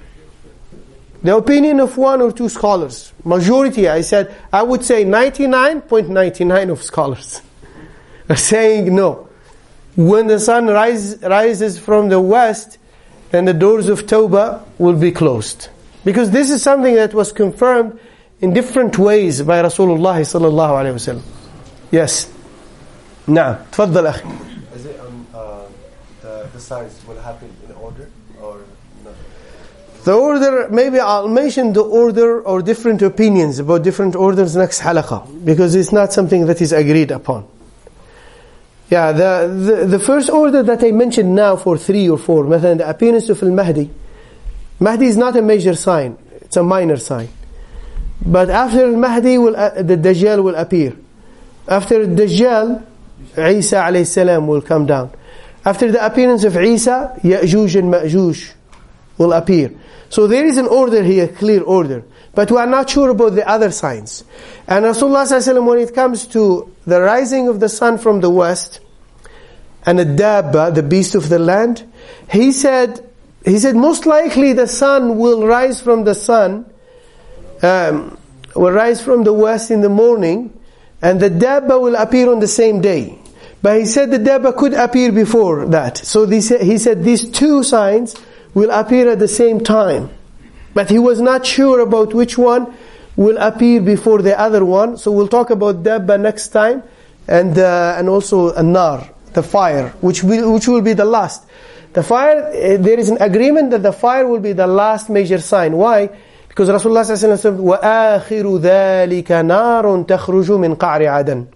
The opinion of one or two scholars. Majority, I said, I would say ninety-nine point nine nine of scholars are saying no. When the sun rise, rises from the west, then the doors of Tawbah will be closed. Because this is something that was confirmed in different ways by Rasulullah sallallahu alaihi wasallam. Yes. نعم تفضل أخي. Is it um, uh, the, the signs will happen in order or not? The order, maybe I'll mention the order or different opinions about different orders next halaqah, because it's not something that is agreed upon. Yeah, the, the, the first order that I mentioned now for three or four, مثلا the appearance of al-Mahdi. Mahdi is not a major sign, it's a minor sign. But after al-Mahdi, will, uh, the Dajjal will appear. After Dajjal, Isa alayhi salam will come down. After the appearance of Isa, Ya'juj and Ma'juj will appear. So there is an order here, clear order. But we are not sure about the other signs. And Rasulullah sallallahu alaihi wasallam, when it comes to the rising of the sun from the west, and a dabba, the beast of the land, he said, he said most likely the sun will rise from the sun, um, will rise from the west in the morning, and the dabba will appear on the same day. But he said the dabba could appear before that. So he said these two signs will appear at the same time. But he was not sure about which one will appear before the other one. So we'll talk about dabba next time. And uh, and also an-nar, the fire, which will, which will be the last. The fire, uh, there is an agreement that the fire will be the last major sign. Why? Because Rasulullah sallallahu alaihi wasallam said, وَآخِرُ ذَلِكَ نَارٌ تَخْرُجُ مِنْ قَعْرِ عَدَنٍ.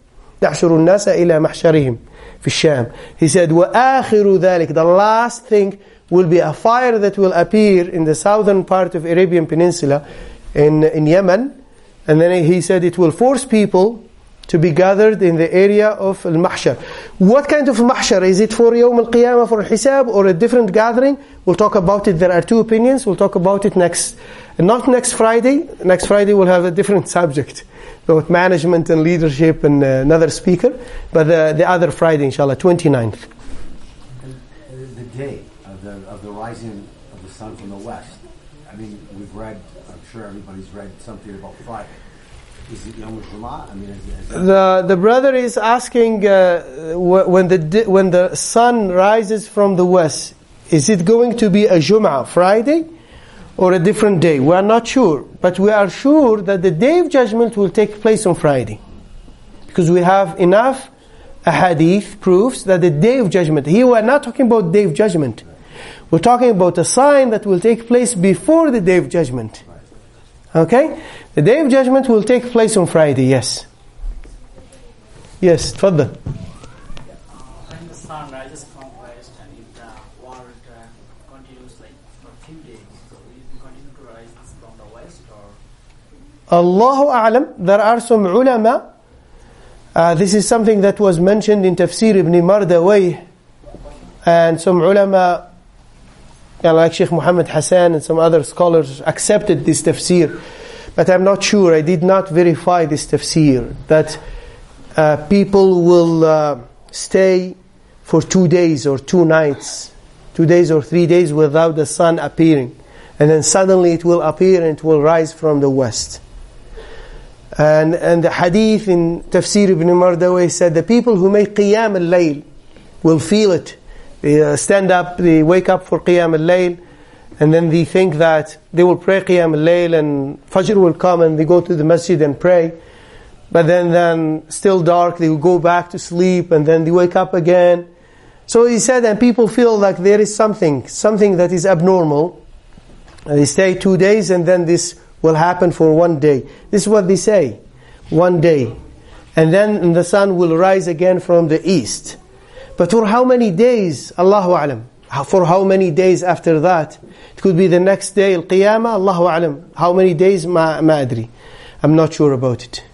يحشر الناس إلى محشرهم في الشام. He said, وآخر ذلك, the last thing will be a fire that will appear in the southern part of Arabian Peninsula in, in Yemen. And then he said it will force people to be gathered in the area of al-mahshar. What kind of mahshar? Is it for Yawm al-Qiyamah, for al-Hisab, or a different gathering? We'll talk about it. There are two opinions. We'll talk about it next, not next Friday. Next Friday we'll have a different subject about management and leadership and uh, another speaker. But the, the other Friday, inshallah, twenty-ninth. The, the day of the, of the rising of the sun from the west. I mean, we've read, I'm sure everybody's read something about Friday. Is it Yom Jum'ah? I mean, is, is the the brother is asking uh, when the when the sun rises from the west, is it going to be a Jum'ah, Friday, or a different day? We are not sure, but we are sure that the day of judgment will take place on Friday, because we have enough ahadith proofs that the day of judgment. Here we are not talking about day of judgment. We're talking about a sign that will take place before the day of judgment. Okay? The day of judgment will take place on Friday, yes. Yes, تفضل. When the sun rises from west and if the world uh, continues like for a few days, so will it continue to rise from the west or? Allahu A'lam. There are some ulama. Uh, this is something that was mentioned in Tafsir Ibn Mardawayh, and some ulama, you know, like Sheikh Muhammad Hassan and some other scholars, accepted this tafsir. But I'm not sure, I did not verify this tafsir, that uh, people will uh, stay for two days or two nights, two days or three days without the sun appearing. And then suddenly it will appear and it will rise from the west. And, and the hadith in Tafsir Ibn Mardawayh said the people who make Qiyam al-Layl will feel it. They uh, stand up, they wake up for Qiyam al-Layl, and then they think that they will pray Qiyam al-Layl and Fajr will come and they go to the masjid and pray. But then, then still dark, they will go back to sleep and then they wake up again. So he said, and people feel like there is something, something that is abnormal. And they stay two days and then this will happen for one day. This is what they say, one day. And then the sun will rise again from the east. But for how many days? Allahu A'lam. For how many days after that? It could be the next day, Al-Qiyamah, Allahu A'lam. How many days? Ma, ma adri. I'm not sure about it.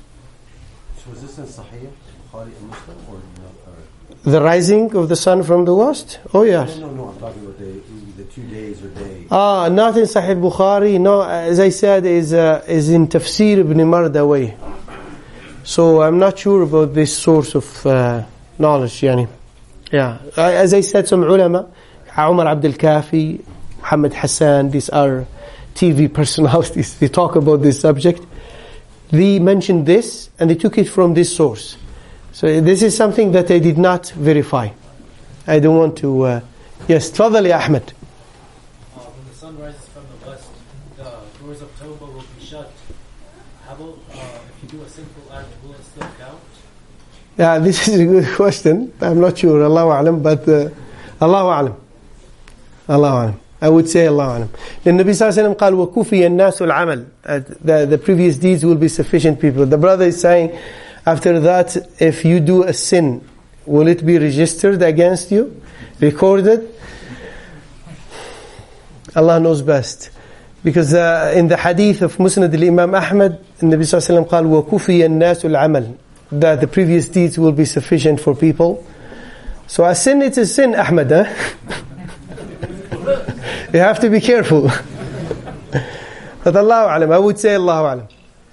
So is this in Sahih, Bukhari and Muslim, or not? The rising of the sun from the west? Oh yes. No, no, no, I'm talking about the, the two days or day. Ah, not in Sahih Bukhari. No, as I said, is uh, is in Tafsir Ibn Mardawayh. So I'm not sure about this source of uh, knowledge, yani. Yeah, as I said, some ulama, Umar Abdul Kafi, Muhammad Hassan, these are T V personalities, they talk about this subject. They mentioned this and they took it from this source. So this is something that I did not verify. I don't want to... Uh, yes, تفضل يا أحمد. Uh, when the sun rises from the west, the doors of Tawbah will be shut. How about uh, if you do a sinful act, will it still count? Yeah, this is a good question. I'm not sure, Allahu A'lam, but uh, Allahu A'lam. Allahu A'lam. I would say Allahu A'lam. The Nabi Sallallahu Alaihi Wasallam قال وَكُفِيَ النَّاسُ الْعَمَلِ. The, the previous deeds will be sufficient people. The brother is saying, after that, if you do a sin, will it be registered against you? Recorded? Allah knows best. Because uh, in the hadith of Musnad al-Imam Ahmad, the Nabi Sallallahu Alaihi Wasallam قال وَكُفِيَ النَّاسُ الْعَمَلِ, that the previous deeds will be sufficient for people. So a sin, it's a sin, Ahmed. Huh? You have to be careful. But Allahu A'lam, I would say Allahu A'lam.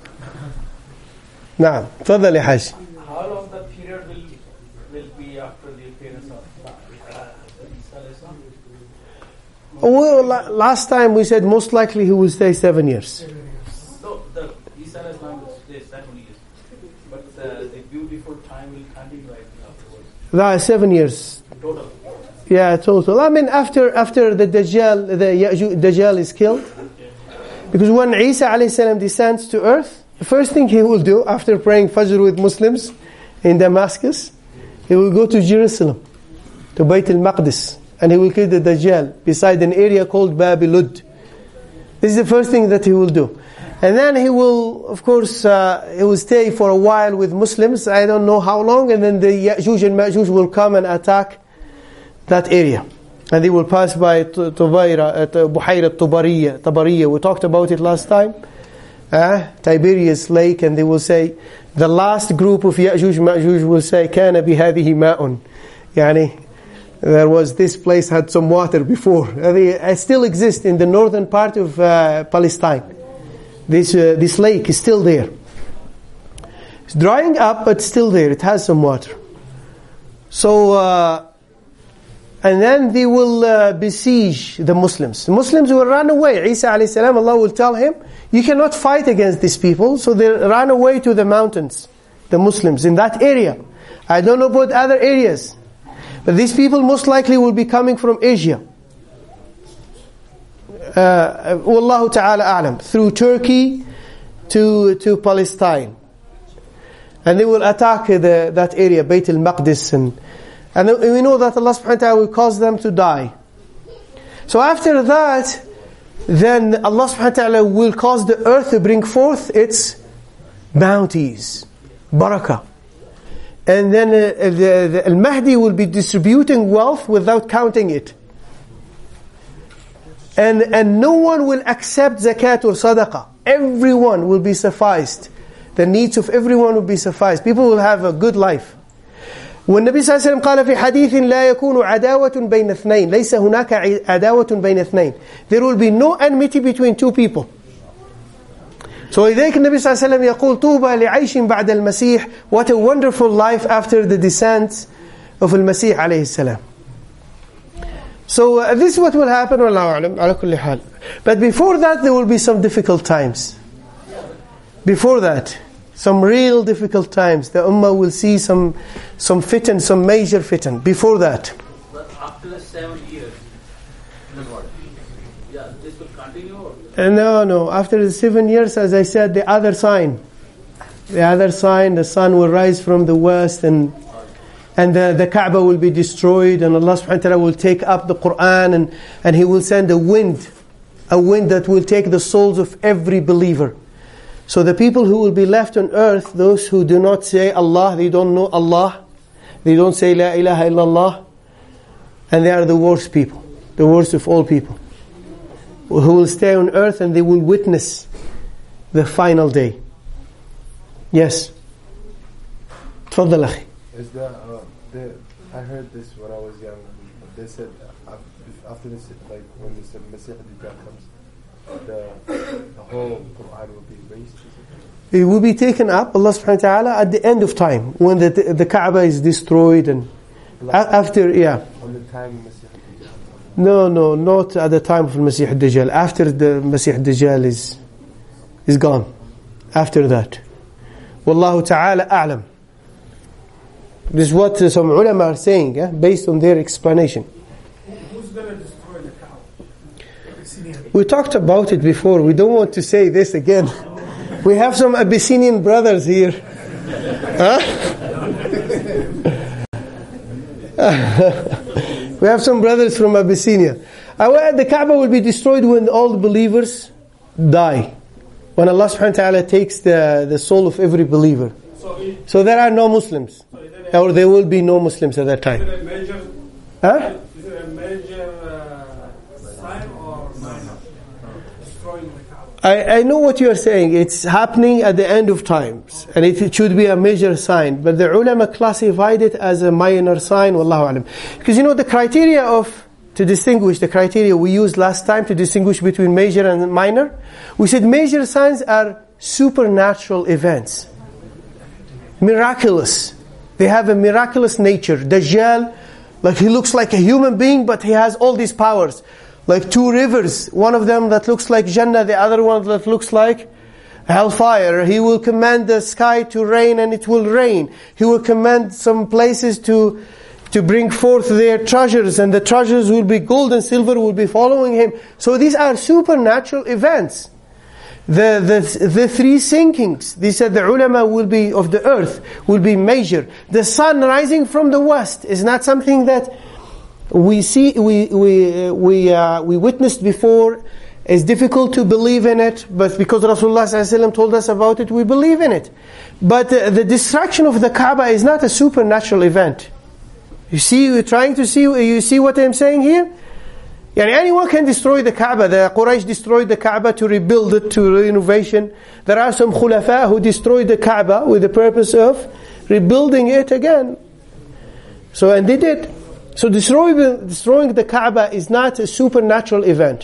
Naam, تفضل يا حاج. How long the period will will be after the appearance of Isa? Well, last time we said most likely he will stay seven years. No, the Isa will stay seven years. But uh, the beautiful time will continue right afterwards. That seven years. Total. Yeah, total. I mean, after after the Dajjal, the Ya'juj, Dajjal is killed. Because when Isa alayhi salam descends to earth, the first thing he will do after praying Fajr with Muslims in Damascus, he will go to Jerusalem, to Bayt al-Maqdis, and he will kill the Dajjal beside an area called Babilud. This is the first thing that he will do. And then he will, of course, uh, he will stay for a while with Muslims, I don't know how long, and then the Ya'juj and Ma'juj will come and attack that area. And they will pass by Tubayra, at Buhayra Tabariya, Tabariya. We talked about it last time. Uh, Tiberias Lake, and they will say, the last group of Ya'juj Ma'juj will say, كَانَ بِهَذِهِ مَاءٌ. Yani, there was, this place had some water before. It still exists in the northern part of uh, Palestine. This uh, this lake is still there. It's drying up, but still there. It has some water. So, uh, and then they will uh, besiege the Muslims. The Muslims will run away. Isa alayhi salam, Allah will tell him, you cannot fight against these people. So they run away to the mountains, the Muslims, in that area. I don't know about other areas. But these people most likely will be coming from Asia. Uh, Wallahu ta'ala a'lam. Through Turkey to to Palestine. And they will attack the, that area, Bayt al-Maqdis. And, and we know that Allah subhanahu wa ta'ala will cause them to die. So after that, then Allah subhanahu wa ta'ala will cause the earth to bring forth its bounties, barakah. And then uh, the, the Al-Mahdi will be distributing wealth without counting it. And and no one will accept zakat or sadaqah. Everyone will be sufficed. The needs of everyone will be sufficed. People will have a good life. والنبي صلى الله عليه وسلم قال في حديث لا يكون عداوة بين اثنين ليس هناك عداوة بين اثنين. There will be no enmity between two people. So إذاك النبي صلى الله عليه وسلم يقول طوبى لعيش بعد المسيح. What a wonderful life after the descent of المسيح عليه السلام. So uh, this is what will happen, والله أعلم, على كل حال. But before that there will be some difficult times. Before that, some real difficult times. The Ummah will see some some fitan, some major fitan. Before that. But after seven years, yeah, this will continue? Or? Uh, no, no. After the seven years, as I said, the other sign. The other sign, the sun will rise from the west and and the, the Kaaba will be destroyed, and Allah subhanahu wa ta'ala will take up the Quran, and, and He will send a wind, a wind that will take the souls of every believer. So the people who will be left on earth, those who do not say Allah, they don't know Allah, they don't say La ilaha illallah, and they are the worst people, the worst of all people, who will stay on earth and they will witness the final day. Yes. تفضل أخي. Is that, uh, the, I heard this when I was young. They said uh, after this, like when this Masih Dajjal comes, the, the whole Quran will be erased. It will be taken up, Allah subhanahu wa ta'ala, at the end of time, when the the Kaaba is destroyed and like after, yeah. On the time of Masih Dajjal. No, no, not at the time of Masih Dajjal. After the Masih Dajjal is is gone. After that. Wallahu ta'ala a'lam. This is what some ulama are saying, eh, based on their explanation. Who's going to destroy the Kaaba? We talked about it before. We don't want to say this again. We have some Abyssinian brothers here. Huh? We have some brothers from Abyssinia. The Kaaba will be destroyed when all the believers die. When Allah subhanahu wa ta'ala takes the, the soul of every believer. So, it, so there are no Muslims. So or there will be no Muslims at that time. Is it a major, huh? is it a major uh, sign or minor? Destroying the Kaaba? I, I know what you are saying. It's happening at the end of times. And it, it should be a major sign. But the ulama classified it as a minor sign. Wallahu alam. Because you know the criteria of, to distinguish, the criteria we used last time to distinguish between major and minor. We said major signs are supernatural events. Miraculous. They have a miraculous nature. Dajjal, like he looks like a human being, but he has all these powers. Like two rivers, one of them that looks like Jannah, the other one that looks like hellfire. He will command the sky to rain and it will rain. He will command some places to to bring forth their treasures, and the treasures will be gold and silver will be following him. So these are supernatural events. The the the three sinkings, they said the ulama will be of the earth will be major. The sun rising from the west is not something that we see we we we uh, we witnessed before, It's difficult to believe in it, but because Rasulullah sallallahu alaihi wasallam told us about it, we believe in it. But uh, the destruction of the Kaaba is not a supernatural event. You see, you're trying to see, you see what I'm saying here? Yani anyone can destroy the Kaaba. The Quraysh destroyed the Kaaba to rebuild it, to renovation. There are some khulafa who destroyed the Kaaba with the purpose of rebuilding it again. So, and they did. So destroying, destroying the Kaaba is not a supernatural event.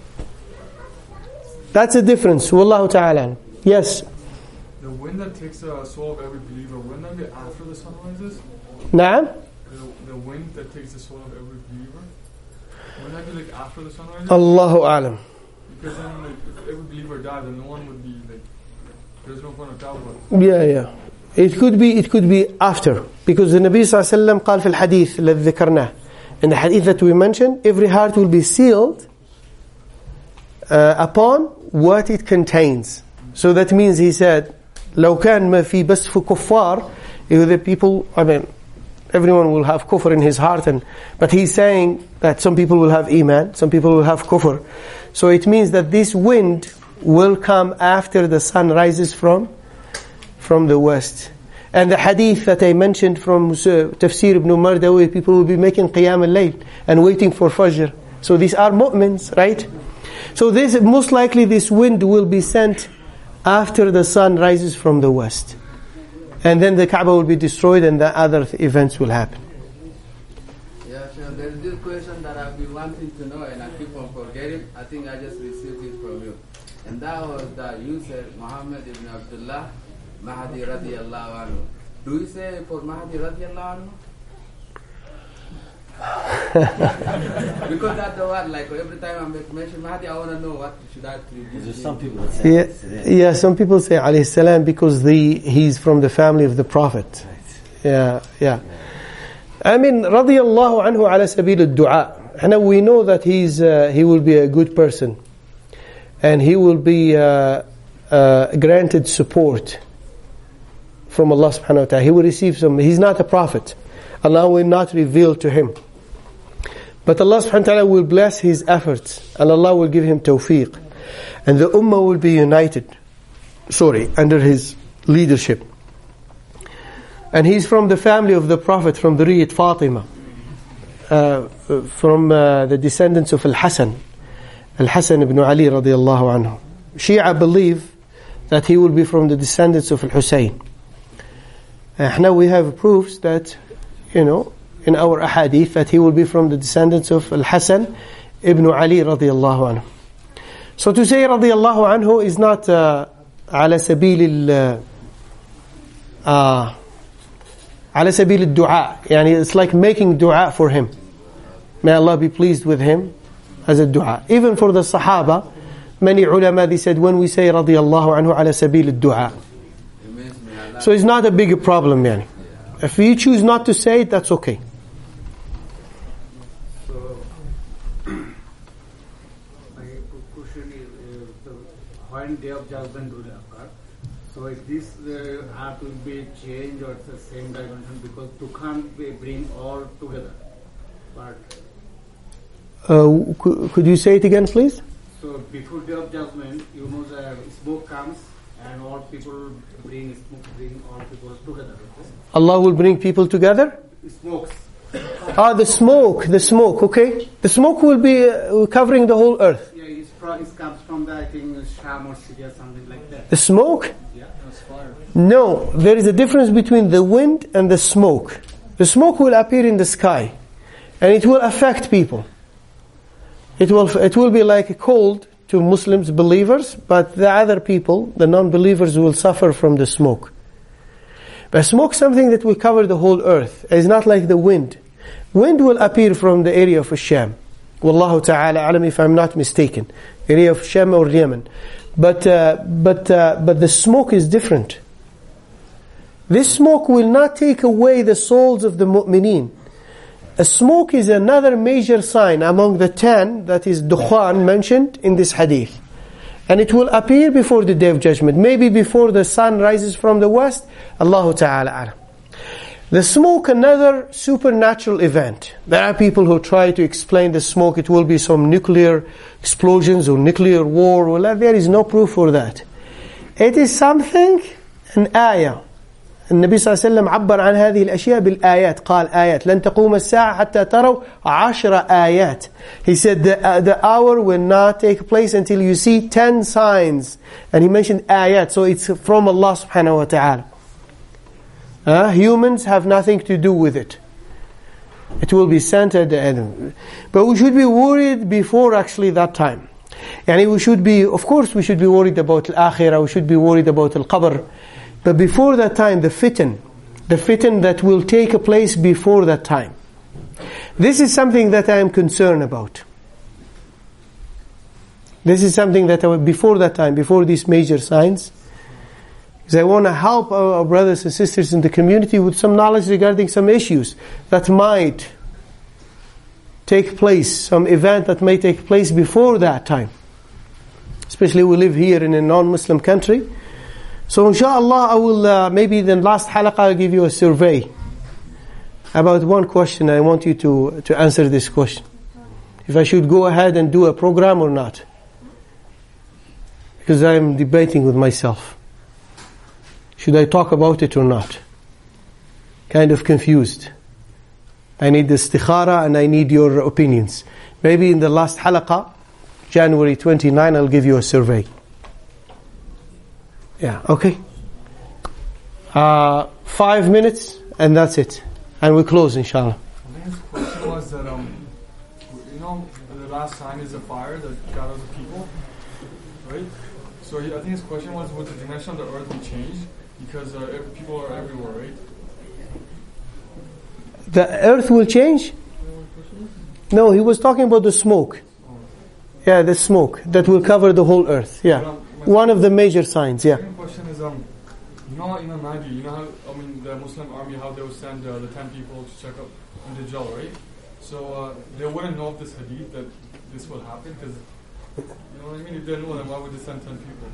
That's a difference. Wallahu ta'ala. Yes? The wind that takes the soul of every believer, wouldn't that be after the sun rises? Naam? The, the wind that takes the soul of every believer, wouldn't that be like after the sun rises? Allahu alam. Because then like, if every believer died, then no one would be like, there's no point of Tawbah. Yeah, yeah. It could be, it could be after. Because the Nabi sallallahu alayhi wa sallam قال في الحديث الذي ذكرناه. In the hadith that we mentioned, every heart will be sealed uh, upon what it contains. So that means he said, لو كان ما في بس في كفار, if the people, I mean, everyone will have kufr in his heart, and but he's saying that some people will have iman, some people will have kufr. So it means that this wind will come after the sun rises from from the west. And the hadith that I mentioned from Tafsir ibn Mardawi, people will be making qiyam al-layl and waiting for fajr. So these are mu'mins, right? So this, most likely this wind will be sent after the sun rises from the west. And then the Kaaba will be destroyed and the other th- events will happen. Yeah, sure. There is this question that I've been wanting to know and I keep on forgetting. I think I just received it from you. And that was that you said Muhammad ibn Abdullah Mahdi radiyallahu anhu. Do you say for Mahdi radiyallahu anhu? Because that's the one, like every time I mention Mahdi, I want to know what should I attribute. There's some people that say Yeah, that. yeah, some people say alayhi salam because the he's from the family of the Prophet. Yeah, yeah. I mean, radiyallahu anhu ala sabil al-du'a. And we know that he's uh, he will be a good person, and he will be uh, uh, granted support from Allah subhanahu wa ta'ala. He will receive some. He's not a prophet. Allah will not reveal to him. But Allah subhanahu wa ta'ala will bless his efforts, and Allah will give him tawfiq. And the ummah will be united, sorry, under his leadership. And he's from the family of the Prophet, from the Riyat Fatima, uh, from uh, the descendants of Al-Hasan, Al-Hasan ibn Ali radiyallahu anhu. Shia believe that he will be from the descendants of Al-Husayn. Uh, now we have proofs that, you know, in our ahadith, that he will be from the descendants of Al-Hasan ibn Ali radiyallahu anhu. So to say radiyallahu anhu is not uh, على سبيل ال uh, على سبيل الدعاء. يعني it's like making dua for him. May Allah be pleased with him as a dua. Even for the Sahaba, many ulama, they said when we say radiyallahu anhu على سبيل الدعاء. So it's not a big problem, yani. If you choose not to say it, that's okay. So, my question is, uh, the, when Day of Judgment will occur, so if this uh, earth will be changed or it's the same dimension, because to can't be bring all together. But Uh, could, could you say it again, please? so before Day of Judgment, you know the smoke comes and all people bring smoke, bring all people together. Okay? Allah will bring people together? Smokes. Ah, the smoke, the smoke, okay. The smoke will be uh, covering the whole earth. Yeah, it's from, it comes from the, I think, Sham or Syria, something like that. The smoke? Yeah. No, there is a difference between the wind and the smoke. The smoke will appear in the sky, and it will affect people. It will, it will be like a cold to Muslims, believers, but the other people, the non-believers, will suffer from the smoke. But smoke is something that will cover the whole earth. It's not like the wind. Wind will appear from the area of Sham. Wallahu ta'ala alam, if I'm not mistaken. Area of Sham or Yemen. But, uh, but, uh, but the smoke is different. This smoke will not take away the souls of the mu'mineen. A smoke is another major sign among the ten, that is dukhan, mentioned in this hadith. And it will appear before the Day of Judgment. Maybe before the sun rises from the west. Allahu Ta'ala alam. The smoke, another supernatural event. There are people who try to explain the smoke, it will be some nuclear explosions or nuclear war. Well, there is no proof for that. It is something, an ayah. النبي صلى الله عليه وسلم عبر عن هذه الأشياء بالآيات. قال آيات لن تقوم الساعة حتى تروا عشر آيات. He said the, uh, the hour will not take place until you see ten signs. And he mentioned ayat, so it's from Allah subhanahu wa ta'ala. Uh, humans have nothing to do with it. It will be sent at the end. But we should be worried before actually that time. Yani we should be, of course we should be worried about al-akhirah, we should be worried about al-qabr. But before that time, the fitan, the fitan that will take place before that time. This is something that I am concerned about. This is something that I, before that time, before these major signs, because I want to help our brothers and sisters in the community with some knowledge regarding some issues that might take place, some event that may take place before that time. Especially we live here in a non-Muslim country. So inshallah I will, uh, maybe in the last halaqah I'll give you a survey about one question. I want you to, to answer this question. If I should go ahead and do a program or not. Because I am debating with myself. Should I talk about it or not? Kind of confused. I need the istikhara and I need your opinions. Maybe in the last halaqah, January twenty-ninth, I'll give you a survey. Yeah, okay. Uh, five minutes and that's it. And we close, inshallah. I think his question was that, um, you know, the last sign is the fire that gathers the people, right? So he, I think his question was, would the dimension of the earth be changed? Because uh, every, people are everywhere, right? The earth will change? No, he was talking about the smoke. Yeah, the smoke that will cover the whole earth. Yeah, one of the major signs. Yeah. The second question is, um, you know, in the Mahdi, you know how, I mean, the Muslim army, how they would send uh, the ten people to check up on Dajjal, right? So uh, they wouldn't know of this hadith that this will happen, because, you know what I mean? If they know, then why would they send ten people?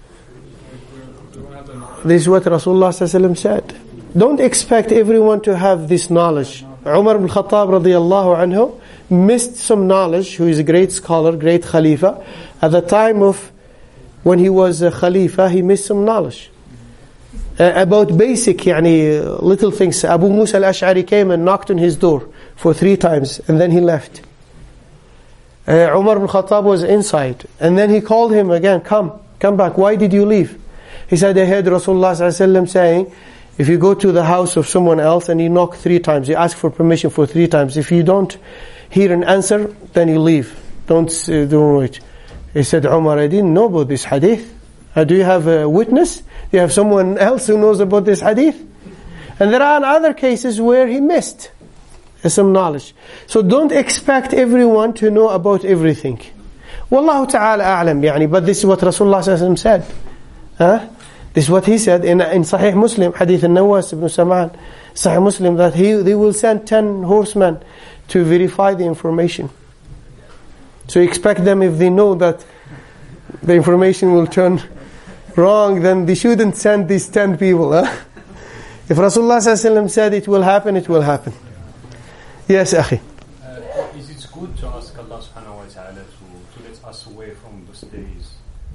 This is what Rasulullah ﷺ said. Don't expect everyone to have this knowledge. Umar ibn Khattab radiyallahu anhu missed some knowledge, who is a great scholar, great Khalifa. At the time of when he was a Khalifa, he missed some knowledge. Uh, about basic, yani, little things. Abu Musa al-Ash'ari came and knocked on his door for three times, and then he left. Uh, Umar ibn Khattab was inside, and then he called him again, come, come back, why did you leave? He said, I heard Rasulullah ﷺ saying, if you go to the house of someone else and you knock three times, you ask for permission for three times, if you don't hear an answer, then you leave. Don't uh, do it. He said, Umar, I didn't know about this hadith. Uh, do you have a witness? Do you have someone else who knows about this hadith? And there are other cases where he missed some knowledge. So don't expect everyone to know about everything. Wallahu ta'ala a'lam, yani, but this is what Rasulullah ﷺ said. Huh? This is what he said in, in Sahih Muslim, Hadith al-Nawas ibn Sam'an, Sahih Muslim, that he they will send ten horsemen to verify the information. So expect them, if they know that the information will turn wrong, then they shouldn't send these ten people. Huh? If Rasulullah ﷺ said it will happen, it will happen. Yes, Akhi. Uh, is it good to ask Allah subhanahu wa ta'ala to, to let us away from those days?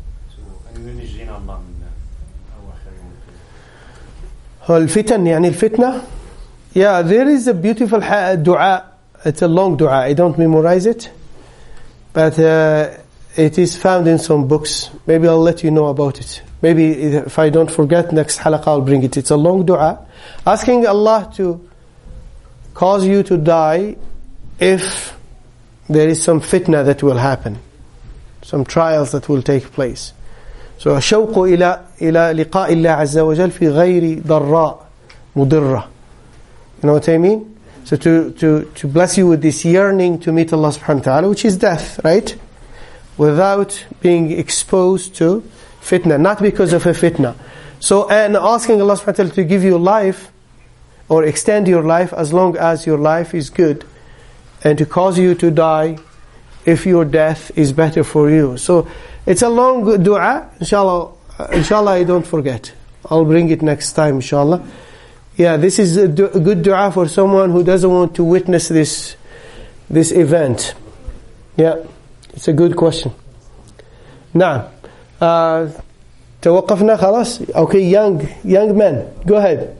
الفتن يعني الفتنة. Yeah, there is a beautiful dua. It's a long dua. I don't memorize it, but uh, it is found in some books. Maybe I'll let you know about it. Maybe if I don't forget, next halaqah I'll bring it. It's a long dua, asking Allah to cause you to die if there is some fitna that will happen, some trials that will take place. So الشوق إلى إلى لقاء الله عز وجل في غير ضراء مضرة. You know what I mean? So to to to bless you with this yearning to meet Allah subhanahu wa ta'ala, which is death, right? Without being exposed to fitna, not because of a fitna. So, and asking Allah subhanahu wa ta'ala to give you life or extend your life as long as your life is good, and to cause you to die if your death is better for you. So it's a long dua. Inshallah, inshallah I don't forget. I'll bring it next time, inshallah. Yeah, this is a, du- a good dua for someone who doesn't want to witness this this event. Yeah, it's a good question. نعم. Uh, توقفنا خلاص. Okay, young young man, go ahead.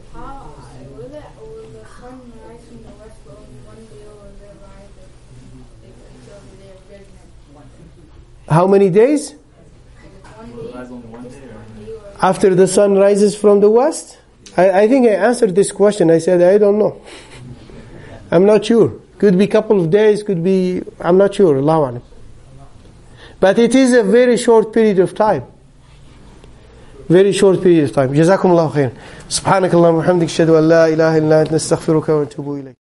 How many days? After the sun rises from the west? I, I think I answered this question. I said, I don't know. I'm not sure. Could be a couple of days, could be, I'm not sure. Allahu Alam. But it is a very short period of time. Very short period of time. جزاكم الله خير. سبحانك اللهم وبحمدك أشهد أن لا إله إلا أنت نستغفرك ونتوب إليك.